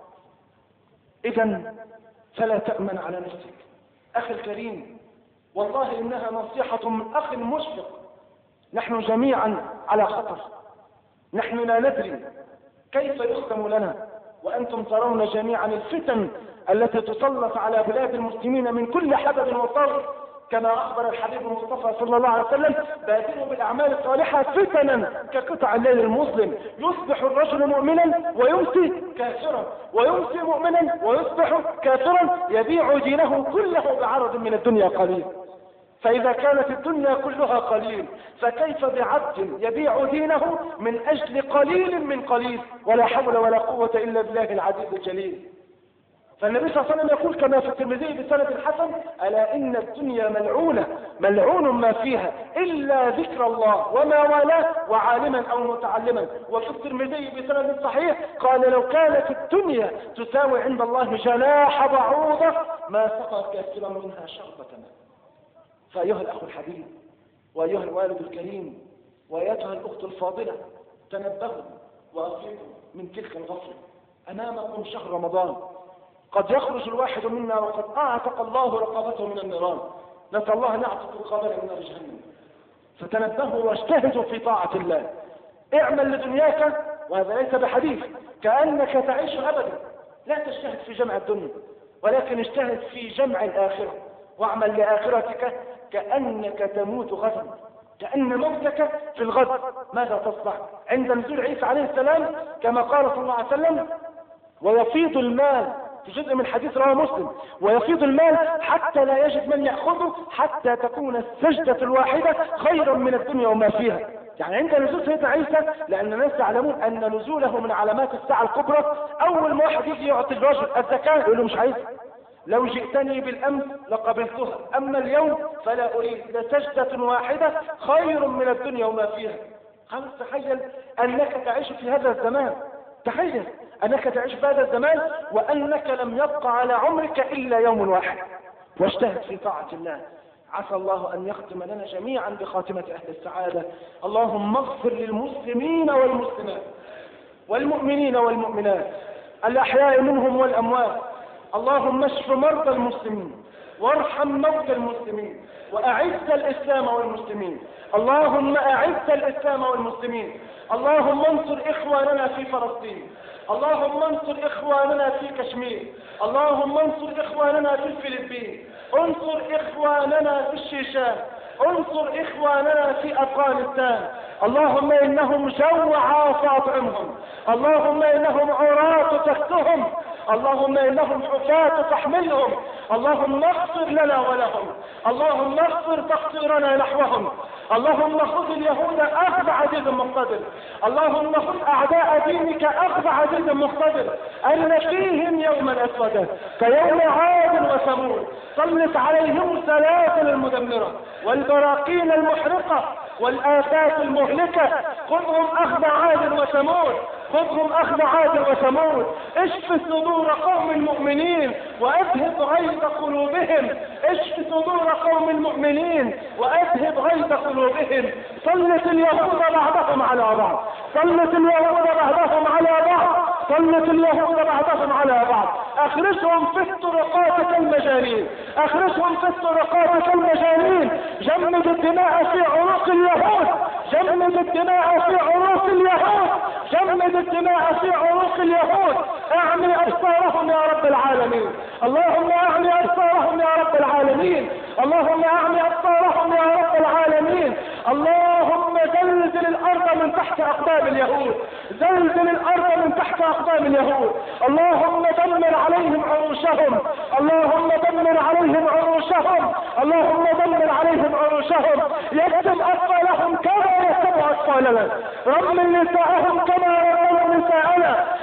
إذن فلا تأمن على نفسك أخي الكريم، والله إنها نصيحة من أخ مشفق. نحن جميعا على خطر، نحن لا ندري كيف يختم لنا، وأنتم ترون جميعا الفتن التي تسلط على بلاد المسلمين من كل حدب وطرف، كما أخبر الحبيب المصطفى صلى الله عليه وسلم: بادروا بالأعمال الصالحة فتنا كقطع الليل المظلم، يصبح الرجل مؤمنا ويمسي كافرا، ويمسي مؤمنا ويصبح كافرا، يبيع دينه كله بعرض من الدنيا قليل. فإذا كانت الدنيا كلها قليل، فكيف بعبد يبيع دينه من أجل قليل من قليل؟ ولا حول ولا قوة إلا بالله العزيز الجليل. فالنبي صلى الله عليه وسلم يقول كما في الترمذي بسند حسن: ألا إن الدنيا ملعونة، ملعون ما فيها إلا ذكر الله وما والاه وعالما أو متعلما. وفي الترمذي بسند صحيح قال: لو كانت الدنيا تساوي عند الله جناح بعوضة ما سقى كافرا منها شربة ماء. فأيها الأخ الحبيب، وأيها الوالد الكريم، وأيتها الأخت الفاضلة، تنبهوا وأفيقوا من تلك الغفلة. أمامكم شهر رمضان، قد يخرج الواحد منا وقد أعتق الله رقبته من النيران، نسأل الله أن يعتق رقبنا من نار جهنم. فتنبهوا واجتهدوا في طاعة الله. اعمل لدنياك، وهذا ليس بحديث، كأنك تعيش أبدا. لا تجتهد في جمع الدنيا، ولكن اجتهد في جمع الآخرة، واعمل لآخرتك كأنك تموت غدا، كأن موتك في الغد. ماذا تصنع عند نزول عيسى عليه السلام؟ كما قال صلى الله عليه وسلم: ويفيض المال، في جزء من حديث رواه مسلم: ويفيض المال حتى لا يجد من يأخذه، حتى تكون السجدة الواحدة خيرا من الدنيا وما فيها. يعني عند نزول سيدنا عيسى، لأن الناس يعلمون أن نزوله من علامات الساعة الكبرى، أول ما واحد يجي يعطي الرجل الزكاة يقول له: مش عايز، لو جئتني بالأمس لقبلتها، أما اليوم فلا أريد، لسجدة واحدة خير من الدنيا وما فيها. خلاص، تخيل أنك تعيش في هذا الزمان، تخيل أنك تعيش في هذا الزمان وأنك لم يبقى على عمرك إلا يوم واحد. واجتهد في طاعة الله، عسى الله أن يختم لنا جميعا بخاتمة أهل السعادة. اللهم اغفر للمسلمين والمسلمات والمؤمنين والمؤمنات الأحياء منهم والأموات. اللهم اشف مرضى المسلمين، وارحم موتى المسلمين، وأعز الإسلام والمسلمين. اللهم أعز الإسلام والمسلمين. اللهم انصر إخواننا في فلسطين، اللهم انصر إخواننا في كشمير، اللهم انصر إخواننا في الفلبين، انصر إخواننا في الشيشان، انصر إخواننا في أفغانستان. اللهم إنهم جوعى فاطعمهم، اللهم إنهم عراة تكسهم، اللهم إنهم حفاة تحملهم. اللهم اغفر لنا ولهم، اللهم اغفر تقصيرنا نحوهم. اللهم خذ اليهود أخذ عزيز مقتدر، اللهم خذ أعداء دينك أخذ عزيز مقتدر، أن فيهم يوما أسودا كيوم عاد وثمود. سلط عليهم السلاسل المدمرة والبراكين المحرقة والآفات المهلكة. خذهم أخذ عاد وثمود، خذهم أخذ عاد وثمود. اشف صدور قوم المؤمنين وأذهب غيظ قلوبهم، اشف صدور قوم المؤمنين وأذهب غيظ قلوبهم. سلط اليهود بعضهم على بعض، سلط اليهود بعضهم على بعض، سلط اليهود بعضهم على بعض. اخرجهم في الطرقات كالمجانين، اخرجهم في الطرقات كالمجانين. جمد الدماء في عروق اليهود، جمد الدماء في عروق اليهود، جمد الدماء في عروق اليهود. اعمي ابصارهم يا رب العالمين، اللهم اعمي ابصارهم يا رب العالمين، اللهم اعمي ابصارهم يا رب العالمين. اللهم زلزل الارض من تحت اقدام اليهود، زلزل الارض من تحت اقدام اليهود. اللهم دمر عليهم عروشهم، اللهم دمر عليهم عروشهم، اللهم دمر عليهم عروشهم. يكتم اطفالهم كما يكتم اطفالنا، رمل نساءهم كما رملوا نساءنا.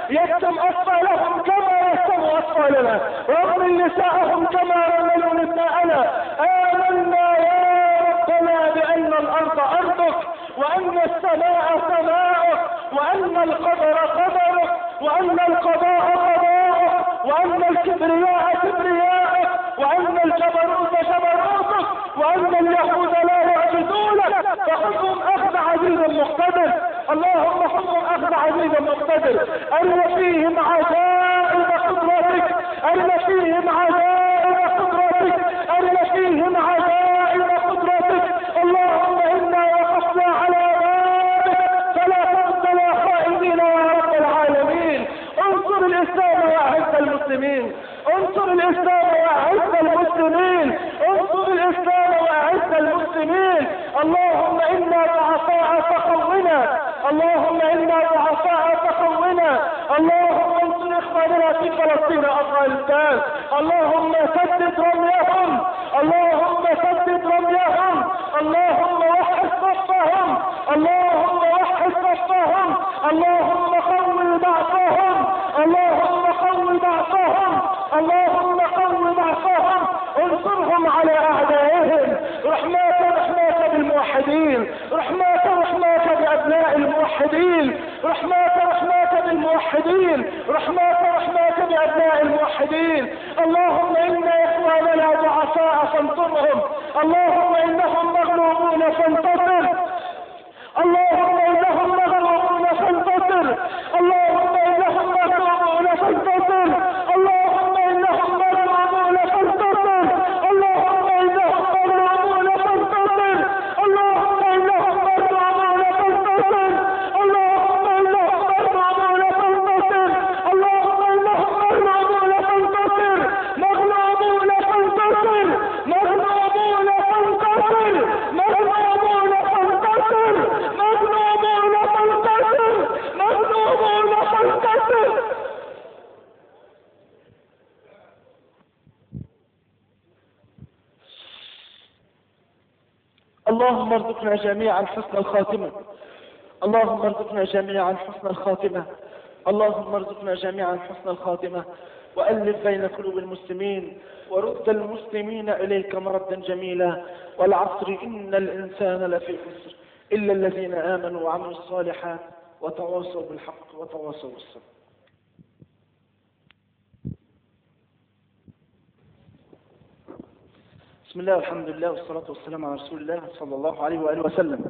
يكتم أطفالهم كما يكتم أطفالنا، واغرل نساءهم كما رملوا نساءنا. آمنا يا ربنا بأن الأرض أرضك، وأن السماء سماؤك، وأن القدر قدرك، وأن القضاء قضاءك، وأن الكبرياء كبرياءك، وأن الجبروت جبروتك، وأن اليهود لا يعبدونك، فخذهم أخذ عزيز مقتدر. اللهم خذهم أخذ عزيز مقتدر، أن فيهم عجائب قدرتك، أن فيهم عجائب قدرتك، أن فيهم عجائب قدرتك. اللهم إنا وقفنا على بابك فلا تردنا خائبين يا رب العالمين. انصر الإسلام وأعز المسلمين، انصر الإسلام وأعز المسلمين، انصر الإسلام وأعز المسلمين. اللهم إنا ضعفاء فقونا، اللهم إنا ضعفاء فقونا. اللهم انصر إخواننا في فلسطين وأفغانستان، اللهم سدد رميهم، اللهم سدد رميهم، اللهم وحد صفهم، اللهم وحد صفهم، اللهم قوي ضعفهم، اللهم قوي ضعفهم، اللهم قوي ضعفهم. انصرهم على أعدائهم. رحماك رحماك بالموحدين، رحماك رحماك بأبناء الموحدين، رحماك رحماك بالموحدين، رحماك رحماك بأبناء الموحدين. اللهم إن إخواننا ضعفاء فانصرهم، اللهم إنهم مغلوبون فانتصر، اللهم إنهم مغلوبون فانتصر، اللهم إنهم مغلوبون فانتصر، اللهم إنهم مغلوبون فانتصر، اللهم إنهم مغلوبون فانتصر، اللهم إنهم مغلوبون فانتصر، اللهم إنهم مغلوبون فانتصر، اللهم إنهم مغلوبون فانتصر، مغلوبون فانتصر، مغلوبون فانتصر، مغلوبون فانتصر، مغلوبون فانتصر، مغلوبون فانتصر. اللهم ارزقنا جميعا حسن الخاتمة، اللهم ارزقنا جميعا حسن الخاتمة، اللهم ارزقنا جميعا حسن الخاتمة، وألف بين قلوب المسلمين، ورد المسلمين إليك مردا جميلا. والعصر إن الإنسان لفي خسر إلا الذين آمنوا وعملوا الصالحات وتواصوا بالحق وتواصوا بالصبر. بسم الله والحمد لله والصلاة والسلام على رسول الله صلى الله عليه وآله وسلم.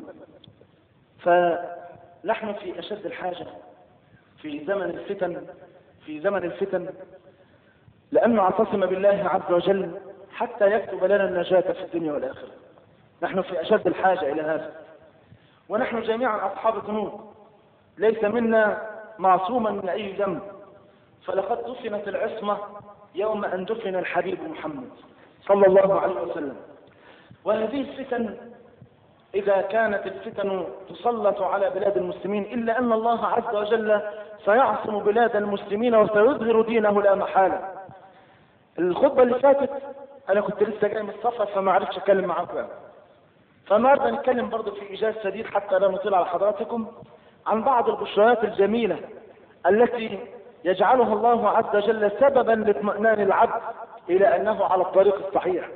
فنحن في أشد الحاجة في زمن الفتن لأن نعتصم بالله عز وجل حتى يكتب لنا النجاة في الدنيا والآخرة. نحن في أشد الحاجة إلى هذا، ونحن جميعا أصحاب ذنوب، ليس منا معصوما من أي ذنب. فلقد دفنت العصمة يوم أن دفن الحبيب محمد صلى الله عليه وسلم. وهذه الفتن إذا كانت الفتن تسلط على بلاد المسلمين إلا أن الله عز وجل سيعصم بلاد المسلمين وسيظهر دينه لا محالة. الخطبة اللي فاتت أنا كنت لسه جاي من السفر فما عرفتش أتكلم معاكم، فالنهارده نتكلم برضه في إيجاز شديد حتى لا نطيل على حضراتكم عن بعض البشرات الجميلة التي يجعلها الله عز وجل سببا لاطمئنان العبد إلى أنه على الطريق الصحيح.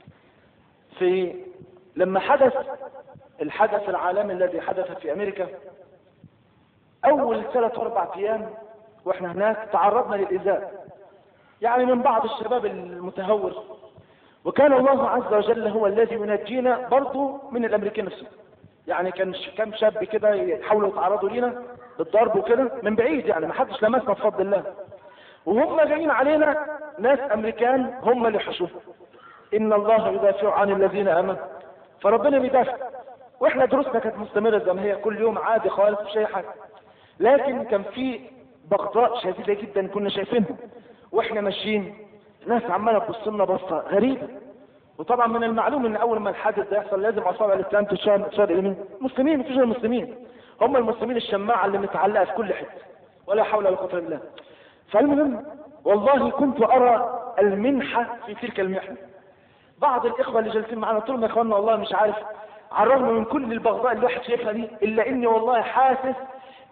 لما حدث الحدث العالمي الذي حدث في أمريكا، أول 3 أو 4 أيام وإحنا هناك تعرضنا للإيذاء يعني من بعض الشباب المتهور، وكان الله عز وجل هو الذي ينجينا برضو من الأمريكان نفسهم. يعني كان كم شاب كده يحاولوا يتعرضوا لنا بالضرب وكده من بعيد، يعني ما حدش لمسنا بفضل الله، وهم جايين علينا ناس أمريكان هم اللي حشوه. إن الله يدافع عن الذين آمنوا، فربنا بيدافع. واحنا دروسنا كانت مستمرة زي ما هي كل يوم عادي خالص مش أي حاجة، لكن كان في بغضاء شديدة جدا كنا شايفينها واحنا ماشيين، ناس عمالة تبص لنا بصة غريبة. وطبعا من المعلوم ان اول ما الحادث ده يحصل لازم اصابع الاسلام تشار الى مين؟ مسلمين، مفيش غير المسلمين، هم المسلمين الشماعة اللي متعلقة في كل حتة، ولا حول ولا قوة الا بالله. فالمهم والله كنت ارى المنحة في تلك المحنة. بعض الاخوة اللي جالسين معانا قلت لهم يا اخوانا والله مش عارف، على الرغم من كل البغضاء اللي الواحد شايفها دي الا اني والله حاسس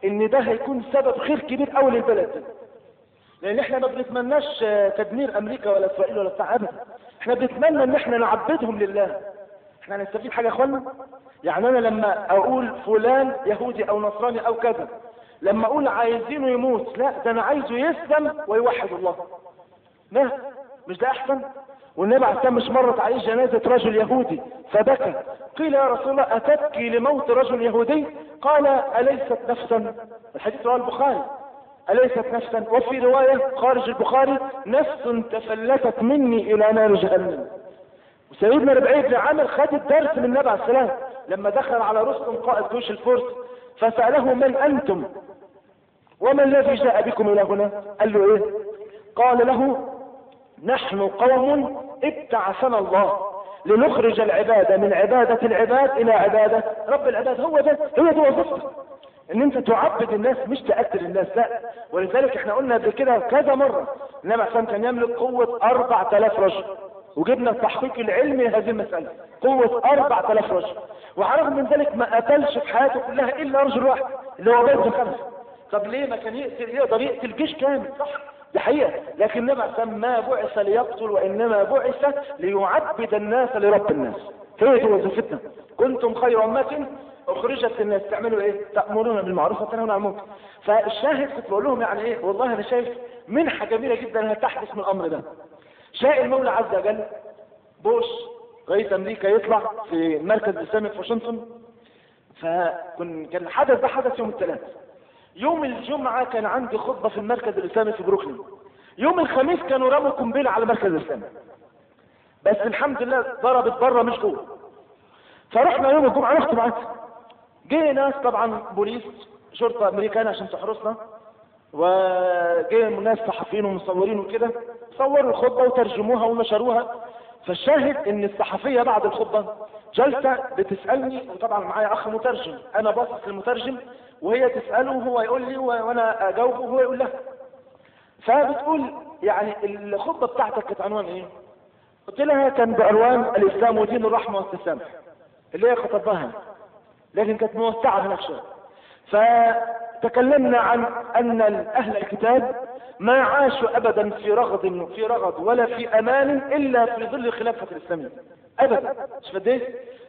ان ده هيكون سبب خير كبير قوي للبلد دي. لان احنا ما بنتمناش تدمير امريكا ولا اسرائيل ولا بتاع ابدا، احنا بنتمنى ان احنا نعبدهم لله. احنا هنستفيد حاجه يا اخوانا؟ يعني انا لما اقول فلان يهودي او نصراني او كذا، لما اقول عايزينه يموت، لا ده انا عايزه يسلم ويوحد الله. لا مش ده احسن؟ والنبي عليه السلام مش مرت عليه جنازه رجل يهودي فبكى، قيل يا رسول الله اتبكي لموت رجل يهودي؟ قال اليست نفسا؟ الحديث رواه البخاري، أليست نفسا؟ وفي رواية خارج البخاري نفس تفلتت مني إلى نار جهنم. وسيدنا ربعي بن عامر خد الدرس من النبي عليه السلام لما دخل على رستم قائد جيوش الفرس فسأله من أنتم وما الذي جاء بكم إلى هنا؟ قال له إيه؟ قال له نحن قوم ابتعثنا الله لنخرج العبادة من عبادة العباد إلى عبادة رب العباد. هو ده، هي دي وظيفتك، ان انت تعبد الناس مش تقتل الناس، لا. ولذلك احنا قلنا قبل كده كذا مرة النبي عليه كان يملك قوة 4000 رجل، وجبنا التحقيق العلمي لهذه المسألة، قوة 4000 رجل، وعلى الرغم من ذلك ما قتلش في حياته كلها الا رجل واحد اللي هو بيت خلف. طب ليه؟ ما كان يقدر يقتل جيش كامل، صح؟ دي حقيقة. لكن النبي عليه ما بعث ليقتل وانما بعث ليعبد الناس لرب الناس. هي دي وظيفتنا. كنتم خير أمة اخرجت الناس تعملوا ايه؟ تأمرون بالمعروف وتنهون عن المنكر. فالشاهد كنت بقول لهم يعني ايه؟ والله انا شايف منحة جميلة جدا هتحدث من الامر ده. شاء المولى عز وجل بوش رئيس امريكا يطلع في المركز الاسلامي في واشنطن، كان الحدث ده حدث يوم الثلاث. يوم الجمعة كان عندي خطبة في المركز الاسلامي في بروكلين. يوم الخميس كانوا رموا قنبلة على المركز الاسلامي، بس الحمد لله ضربت بره مش جوه. فرحنا يوم الجمعة نخطب عنها، جه ناس طبعا بوليس شرطة امريكان عشان تحرسنا، وجه ناس صحفيين ومصورين وكده، صوروا الخطبة وترجموها ونشروها. فالشاهد ان الصحفية بعد الخطبة جلسة بتسألني، وطبعا معايا اخ مترجم، انا باصص للمترجم وهي تسأله وهو يقول لي وانا اجاوبه وهو يقول لها. فبتقول يعني الخطبة بتاعتك كانت عنوان ايه؟ قلت لها كان بعنوان الاسلام ودين الرحمة والتسامح، اللي هي خطبها لكن كانت موسعة هناك شوية. فتكلمنا عن ان اهل الكتاب ما عاشوا ابدا في رغد ولا في امان الا في ظل الخلافة الاسلامية ابدا. مش فديت؟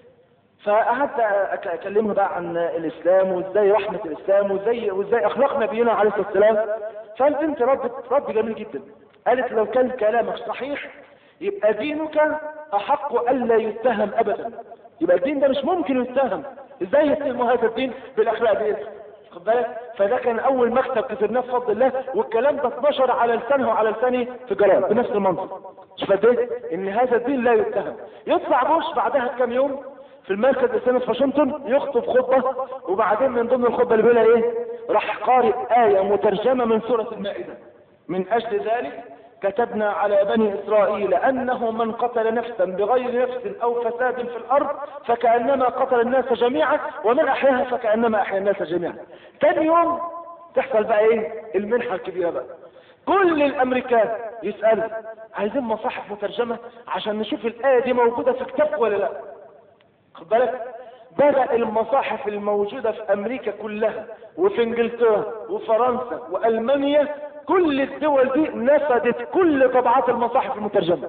فقعدت اكلمها بقى عن الاسلام وازاي رحمة الاسلام وازاي اخلاق نبينا عليه الصلاة والسلام. فالبنت رد جميل جدا، قالت لو كان كلامك صحيح يبقى دينك احق الا يتهم ابدا. يبقى الدين ده مش ممكن يتهم، ازاي يتهموا هذا الدين بالاخلاق دي؟ خد بالك؟ فده كان اول مكتب كتبناه بفضل الله، والكلام ده اتنشر على لسانه وعلى لساني في جرائد بنفس المنطق. مش فديت ان هذا الدين لا يتهم. يطلع بوش بعدها بكام يوم في المركز الاسلامي في واشنطن يخطب خطبه، وبعدين من ضمن الخطبه اللي بيقولها ايه؟ راح قارئ ايه مترجمه من سوره المائده: من اجل ذلك كتبنا على بني إسرائيل أنه من قتل نفسا بغير نفس أو فساد في الأرض فكأنما قتل الناس جميعا ومن أحياها فكأنما أحيا الناس جميعا. تاني يوم تحصل بقى إيه؟ المنحة الكبيرة بقى. كل الأمريكان يسألوا عايزين مصاحف مترجمة عشان نشوف الآية دي موجودة في كتابك ولا لا. خد بالك؟ بدأ المصاحف الموجودة في أمريكا كلها وفي إنجلترا وفرنسا وألمانيا، كل الدول دي نفذت كل طبعات المصاحف المترجمة.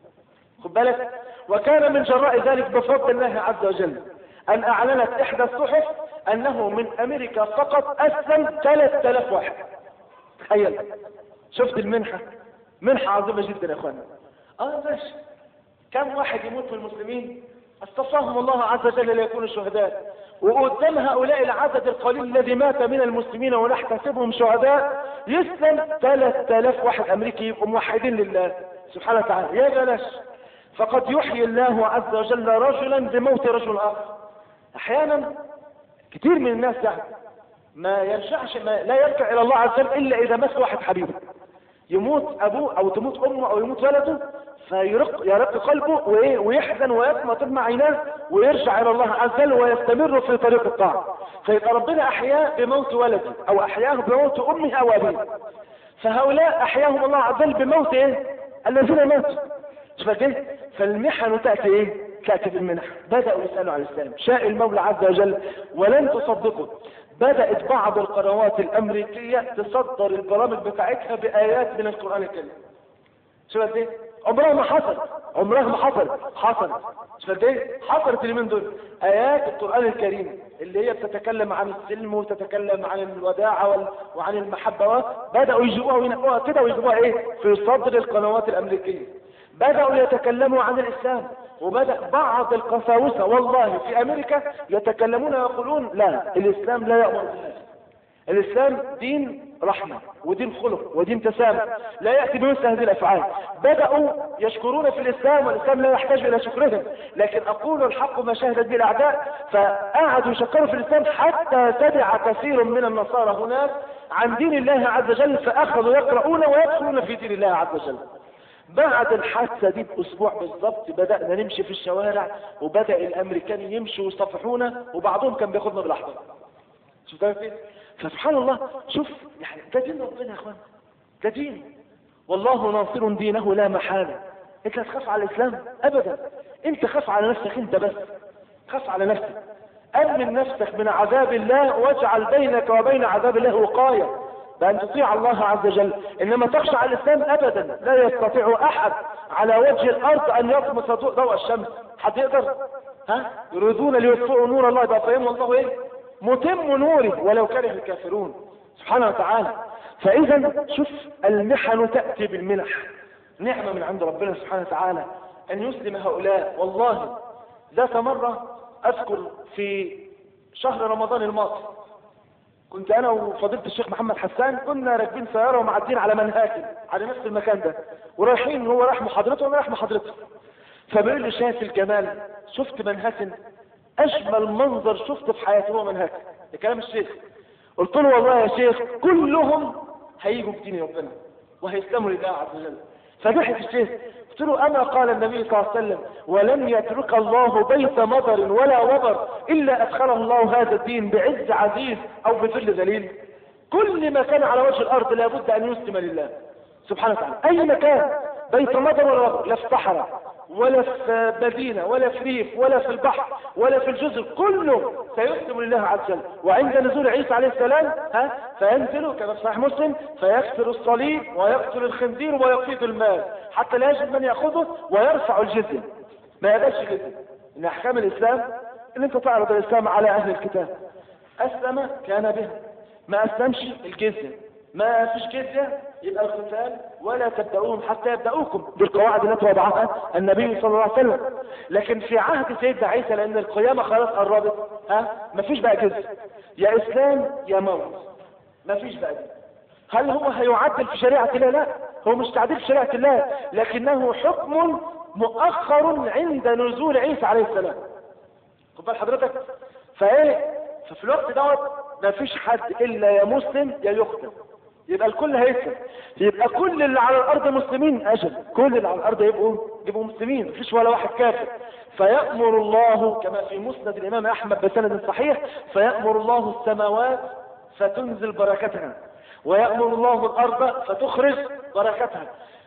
خد بالك؟ وكان من جراء ذلك بفضل الله عز وجل أن أعلنت إحدى الصحف أنه من أمريكا فقط أسلم 3000 واحد. تخيل، شفت المنحة؟ منحة عظيمة جدا يا أخوانا. ماشي، كم واحد يموت من المسلمين؟ اصطفاهم الله عز وجل ليكونوا شهداء، وقدام هؤلاء العدد القليل الذي مات من المسلمين ونحتسبهم شهداء يسلم 3000 واحد امريكي يبقوا موحدين لله سبحانه وتعالى. يا بلاش، فقد يحيي الله عز وجل رجلا بموت رجل اخر. احيانا كثير من الناس يعني ما لا يرجع الى الله عز وجل الا اذا مس واحد حبيبه، يموت ابوه او تموت امه او يموت ولده يرق قلبه ويحزن ويطمئن عيناه ويرجع الى الله عز وجل ويستمر في طريق الطاعه. فيبقى ربنا احياه بموت ولده او احياه بموت امه او ابيه. فهؤلاء احياهم الله عز وجل بموت الذين ماتوا. فالمحن تاتي بالمنح. بداوا يسالوا عن الاسلام، شاء المولى عز وجل ولن تصدقوا بدأت بعض القنوات الامريكية تصدر البرامج بتاعتها بآيات من القرآن الكريم. شو قد ايه؟ عمرها ما حصلت شو قد ايه؟ حصلت اليومين دول آيات القرآن الكريم اللي هي بتتكلم عن السلم وتتكلم عن الوداعة وعن المحبة، بدأوا يجيبوها وينقوها كده ويجيبوها ايه في صدر القنوات الامريكية. بدأوا يتكلموا عن الاسلام، وبدأ بعض القساوسة والله في امريكا يتكلمون ويقولون لا، الاسلام لا يأمر بهذا، الاسلام دين رحمة ودين خلق ودين تسامح، لا يأتي بمثل هذه الافعال. بدأوا يشكرون في الاسلام، والاسلام لا يحتاج الى شكرهم، لكن اقول الحق ما شهدت به الاعداء، فقعدوا يشكروا في الاسلام حتى تبع كثير من النصارى هناك عن دين الله عز وجل، فاخذوا يقرؤون ويدخلون في دين الله عز وجل. بعد الحادثة دي بأسبوع بالضبط بدأنا نمشي في الشوارع، وبدأ الأمريكان يمشوا ويصفحونا، وبعضهم كان بياخدنا بالأحضان. شوف ده فين؟ فسبحان الله، شوف يعني ده دين ربنا يا اخوان، ده دين والله ناصر دينه لا محالة. انت هتخاف على الإسلام؟ أبدا. انت خاف على نفسك، انت بس خاف على نفسك، أمن نفسك من عذاب الله، واجعل بينك وبين عذاب الله وقاية بأن تطيع الله عز وجل. إنما تخشى على الإسلام أبدا، لا يستطيع أحد على وجه الأرض أن يطمس ضوء الشمس. حد يقدر؟ يريدون ليطفئوا نور الله، يبقى فهم الله إيه؟ متم نوره ولو كره الكافرون سبحانه وتعالى. فإذا شوف المحن تأتي بالمنح، نعمة من عند ربنا سبحانه وتعالى أن يسلم هؤلاء. والله ذات مرة أذكر في شهر رمضان الماضي، كنت انا وفضيلة الشيخ محمد حسان كنا راكبين سيارة ومعدين على منهاتن على نفس المكان ده، ورايحين، هو رايح محاضرته وانا رايح محاضرته، فبيقول لي شايف الجمال، شفت منهاتن، اجمل منظر شفته في حياتي هو منهاتن. ده كلام الشيخ. قلت له والله يا شيخ كلهم هيجوا بدين ربنا وهيسلموا لله عز وجل. فضحك الشيخ، قلت له اما قال النبي صلى الله عليه وسلم ولن يترك الله بيت مطر ولا وبر الا ادخله الله هذا الدين بعز عزيز او بذل ذليل. كل مكان على وجه الارض لابد ان يسلم لله سبحانه وتعالى، اي مكان، بيت مطر ولا وبر، لا في صحراء ولا في مدينة ولا في ريف ولا في البحر ولا في الجزر، كله سيسلم لله عز وجل. وعند نزول عيسى عليه السلام فينزل كما في صحيح مسلم فيكسر الصليب ويقتل الخنزير ويفيض المال حتى لا يجد من يأخذه ويرفع الجزية. ما يبقاش جزية. من احكام الاسلام ان انت تعرض الاسلام على اهل الكتاب، اسلم كان به، ما اسلمش الجزية، ما فيش جزية يبقى القتال، ولا تبدأوهم حتى يبدأوكم، بالقواعد التي وضعها النبي صلى الله عليه وسلم. لكن في عهد سيدنا عيسى لأن القيامة خلاص قربت، مفيش بقى جزء، يا إسلام يا موت، مفيش بقى جزء. هل هو هيعدل في شريعة الله؟ لا، هو مش تعديل في شريعة الله، لكنه حكم مؤخر عند نزول عيسى عليه السلام. خد بال حضرتك؟ ففي الوقت دوت مفيش حد إلا يا مسلم يا يقتل، يبقى الكل هيسلم، يبقى كل اللي على الارض مسلمين، اجل كل اللي على الارض يبقوا مسلمين، مفيش ولا واحد كافر. فيأمر الله كما في مسند الامام احمد بسند صحيح، فيأمر الله السماوات فتنزل بركتها، ويأمر الله الارض فتخرج بركتها،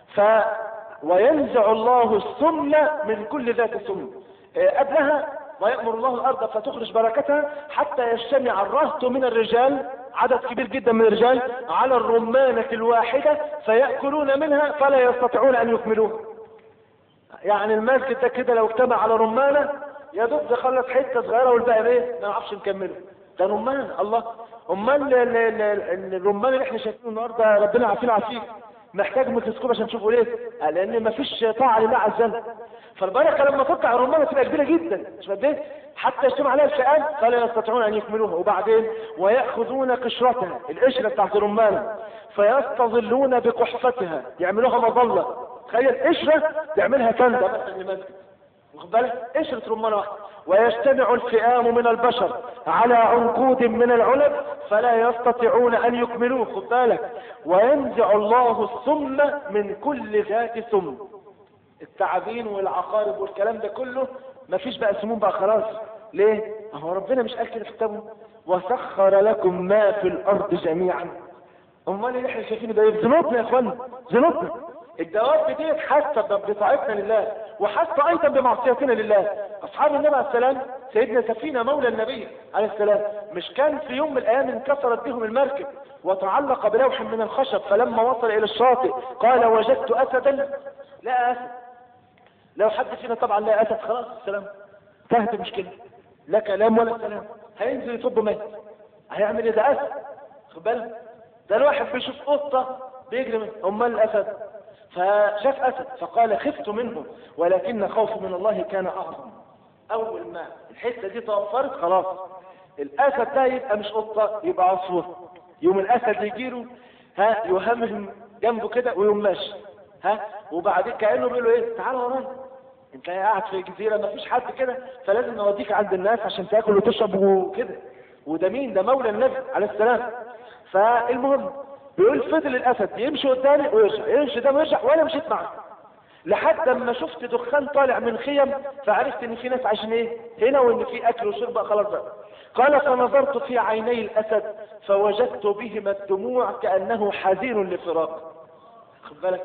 وينزع الله السم من كل ذات سم قبلها، ويأمر الله الارض فتخرج بركتها حتى يجتمع الرهط من الرجال، عدد كبير جدا من الرجال، على الرمانة الواحدة فيأكلون منها فلا يستطيعون ان يكملوها. يعني المسجد ده كده لو اجتمع على رمانة يا دوب يخلص حتة صغيرة والباقي ايه ما نعرفش نكمله، ده رمان. الله، امال الرمان اللي احنا شايفينه النهارده ربنا عافينا عافيك محتاج ميكروسكوب عشان تشوفه ليه؟ لان مفيش طاعة لله عز وجل. فالبركة لما تطلع الرمانة تبقى كبيرة جدا، مش قد ايه؟ حتى يجتمع عليها الفئات فلا يستطيعون ان يكملوها. وبعدين ويأخذون قشرتها، القشرة بتاعت الرمانة، فيستظلون بقحفتها، يعملوها مظلة. تخيل قشرة تعملها كنده مثلا لمسجد، واخد بالك؟ قشرة رمانة واحدة. ويجتمع الفئام من البشر على عنقود من العنب فلا يستطيعون ان يكملوه، خد بالك. وينزع الله السم من كل ذات سم، التعابين والعقارب والكلام ده كله مفيش بقى سموم بقى خلاص. ليه؟ هو ربنا مش قال كده في كتابه وسخر لكم ما في الارض جميعا؟ امال اللي احنا شايفينه ده ذنوبنا يا اخوانا، ذنوبنا. الدواب دي حاسه بطاعتنا لله وحاسه ايضا بمعصيتنا لله. اصحاب النبي عليه السلام، سيدنا سفينه مولى النبي عليه السلام، مش كان في يوم من الايام انكسرت بهم المركب وتعلق بلوح من الخشب، فلما وصل الى الشاطئ قال وجدت اسدا. لا اسد، لو حد فينا طبعا لا اسد خلاص السلام انتهت المشكله، لا كلام ولا سلام، هينزل يصب ميت، هيعمل ايه ده اسد؟ خد بالك، ده الواحد بيشوف قطه بيجري منه، امال الاسد؟ فشاف اسد فقال خفت منه ولكن خوفي من الله كان اعظم. اول ما الحته دي توفرت خلاص الاسد ده يبقى مش قطه، يبقى عصفور. يوم الاسد يجيله يهمهم جنبه كده ويقوم ماشي وبعدين كانه بيقول له ايه تعال ورايا، انت قاعد في جزيره ما فيش حد كده، فلازم نوديك عند الناس عشان تاكل وتشرب وكده. وده مين؟ ده مولى النبي عليه السلام. فالمهم بيقول فضل الاسد يمشي قدامي ويرجع، يمشي ده ويرجع، وانا مشيت معاه لحد اما شفت دخان طالع من خيم، فعرفت ان في ناس عايشين ايه هنا وان في اكل وشرب خلاص بقى. قال فنظرت في عيني الاسد فوجدت بهما الدموع كانه حزين لفراق. خد بالك،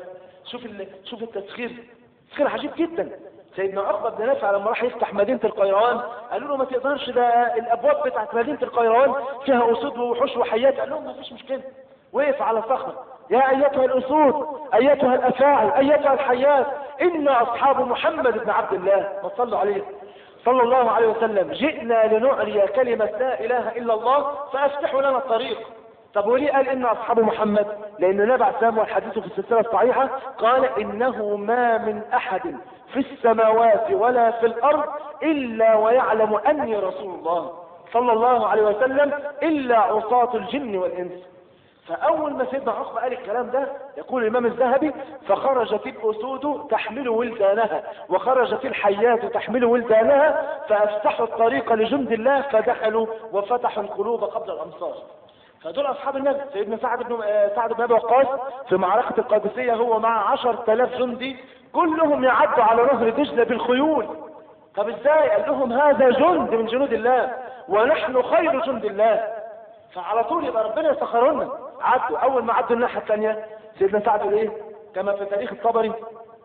شوف التسخير، تسخير عجيب جدا. سيدنا عقبة بن نافع لما راح يفتح مدينة القيروان قالوا له ما تقدرش، ده الابواب بتاعت مدينة القيروان فيها اسود ووحوش وحيات. قال لهم ما فيش مشكلة، وقف على صخرة، يا ايتها الاسود ايتها الافاعي ايتها الحيات انا اصحاب محمد بن عبد الله، ما صلوا عليه صلى الله عليه وسلم، جئنا لنعلي كلمة لا اله الا الله فافتحوا لنا الطريق. طب وليه قال ان اصحاب محمد؟ لان النبي عليه السلام والحديث في السلسله الصحيحه قال انه ما من احد في السماوات ولا في الارض الا ويعلم اني رسول الله صلى الله عليه وسلم الا عصاة الجن والانس. فاول ما سيدنا عقبه قال الكلام ده يقول الامام الذهبي فخرجت الاسود تحمل ولدانها وخرجت الحيات تحمل ولدانها فافتحوا الطريق لجند الله فدخلوا وفتحوا القلوب قبل الامصار. فدول اصحاب النبي. سيدنا سعد بن ابي وقاص في معركه القادسيه هو مع 10,000 جندي كلهم يعدوا على نهر دجله بالخيول. طب ازاي؟ قال لهم هذا جند من جنود الله ونحن خير جند الله. فعلى طول يبقى ربنا يسخر لنا. عدوا، اول ما عدوا الناحيه الثانيه سيدنا سعد ايه كما في تاريخ الطبري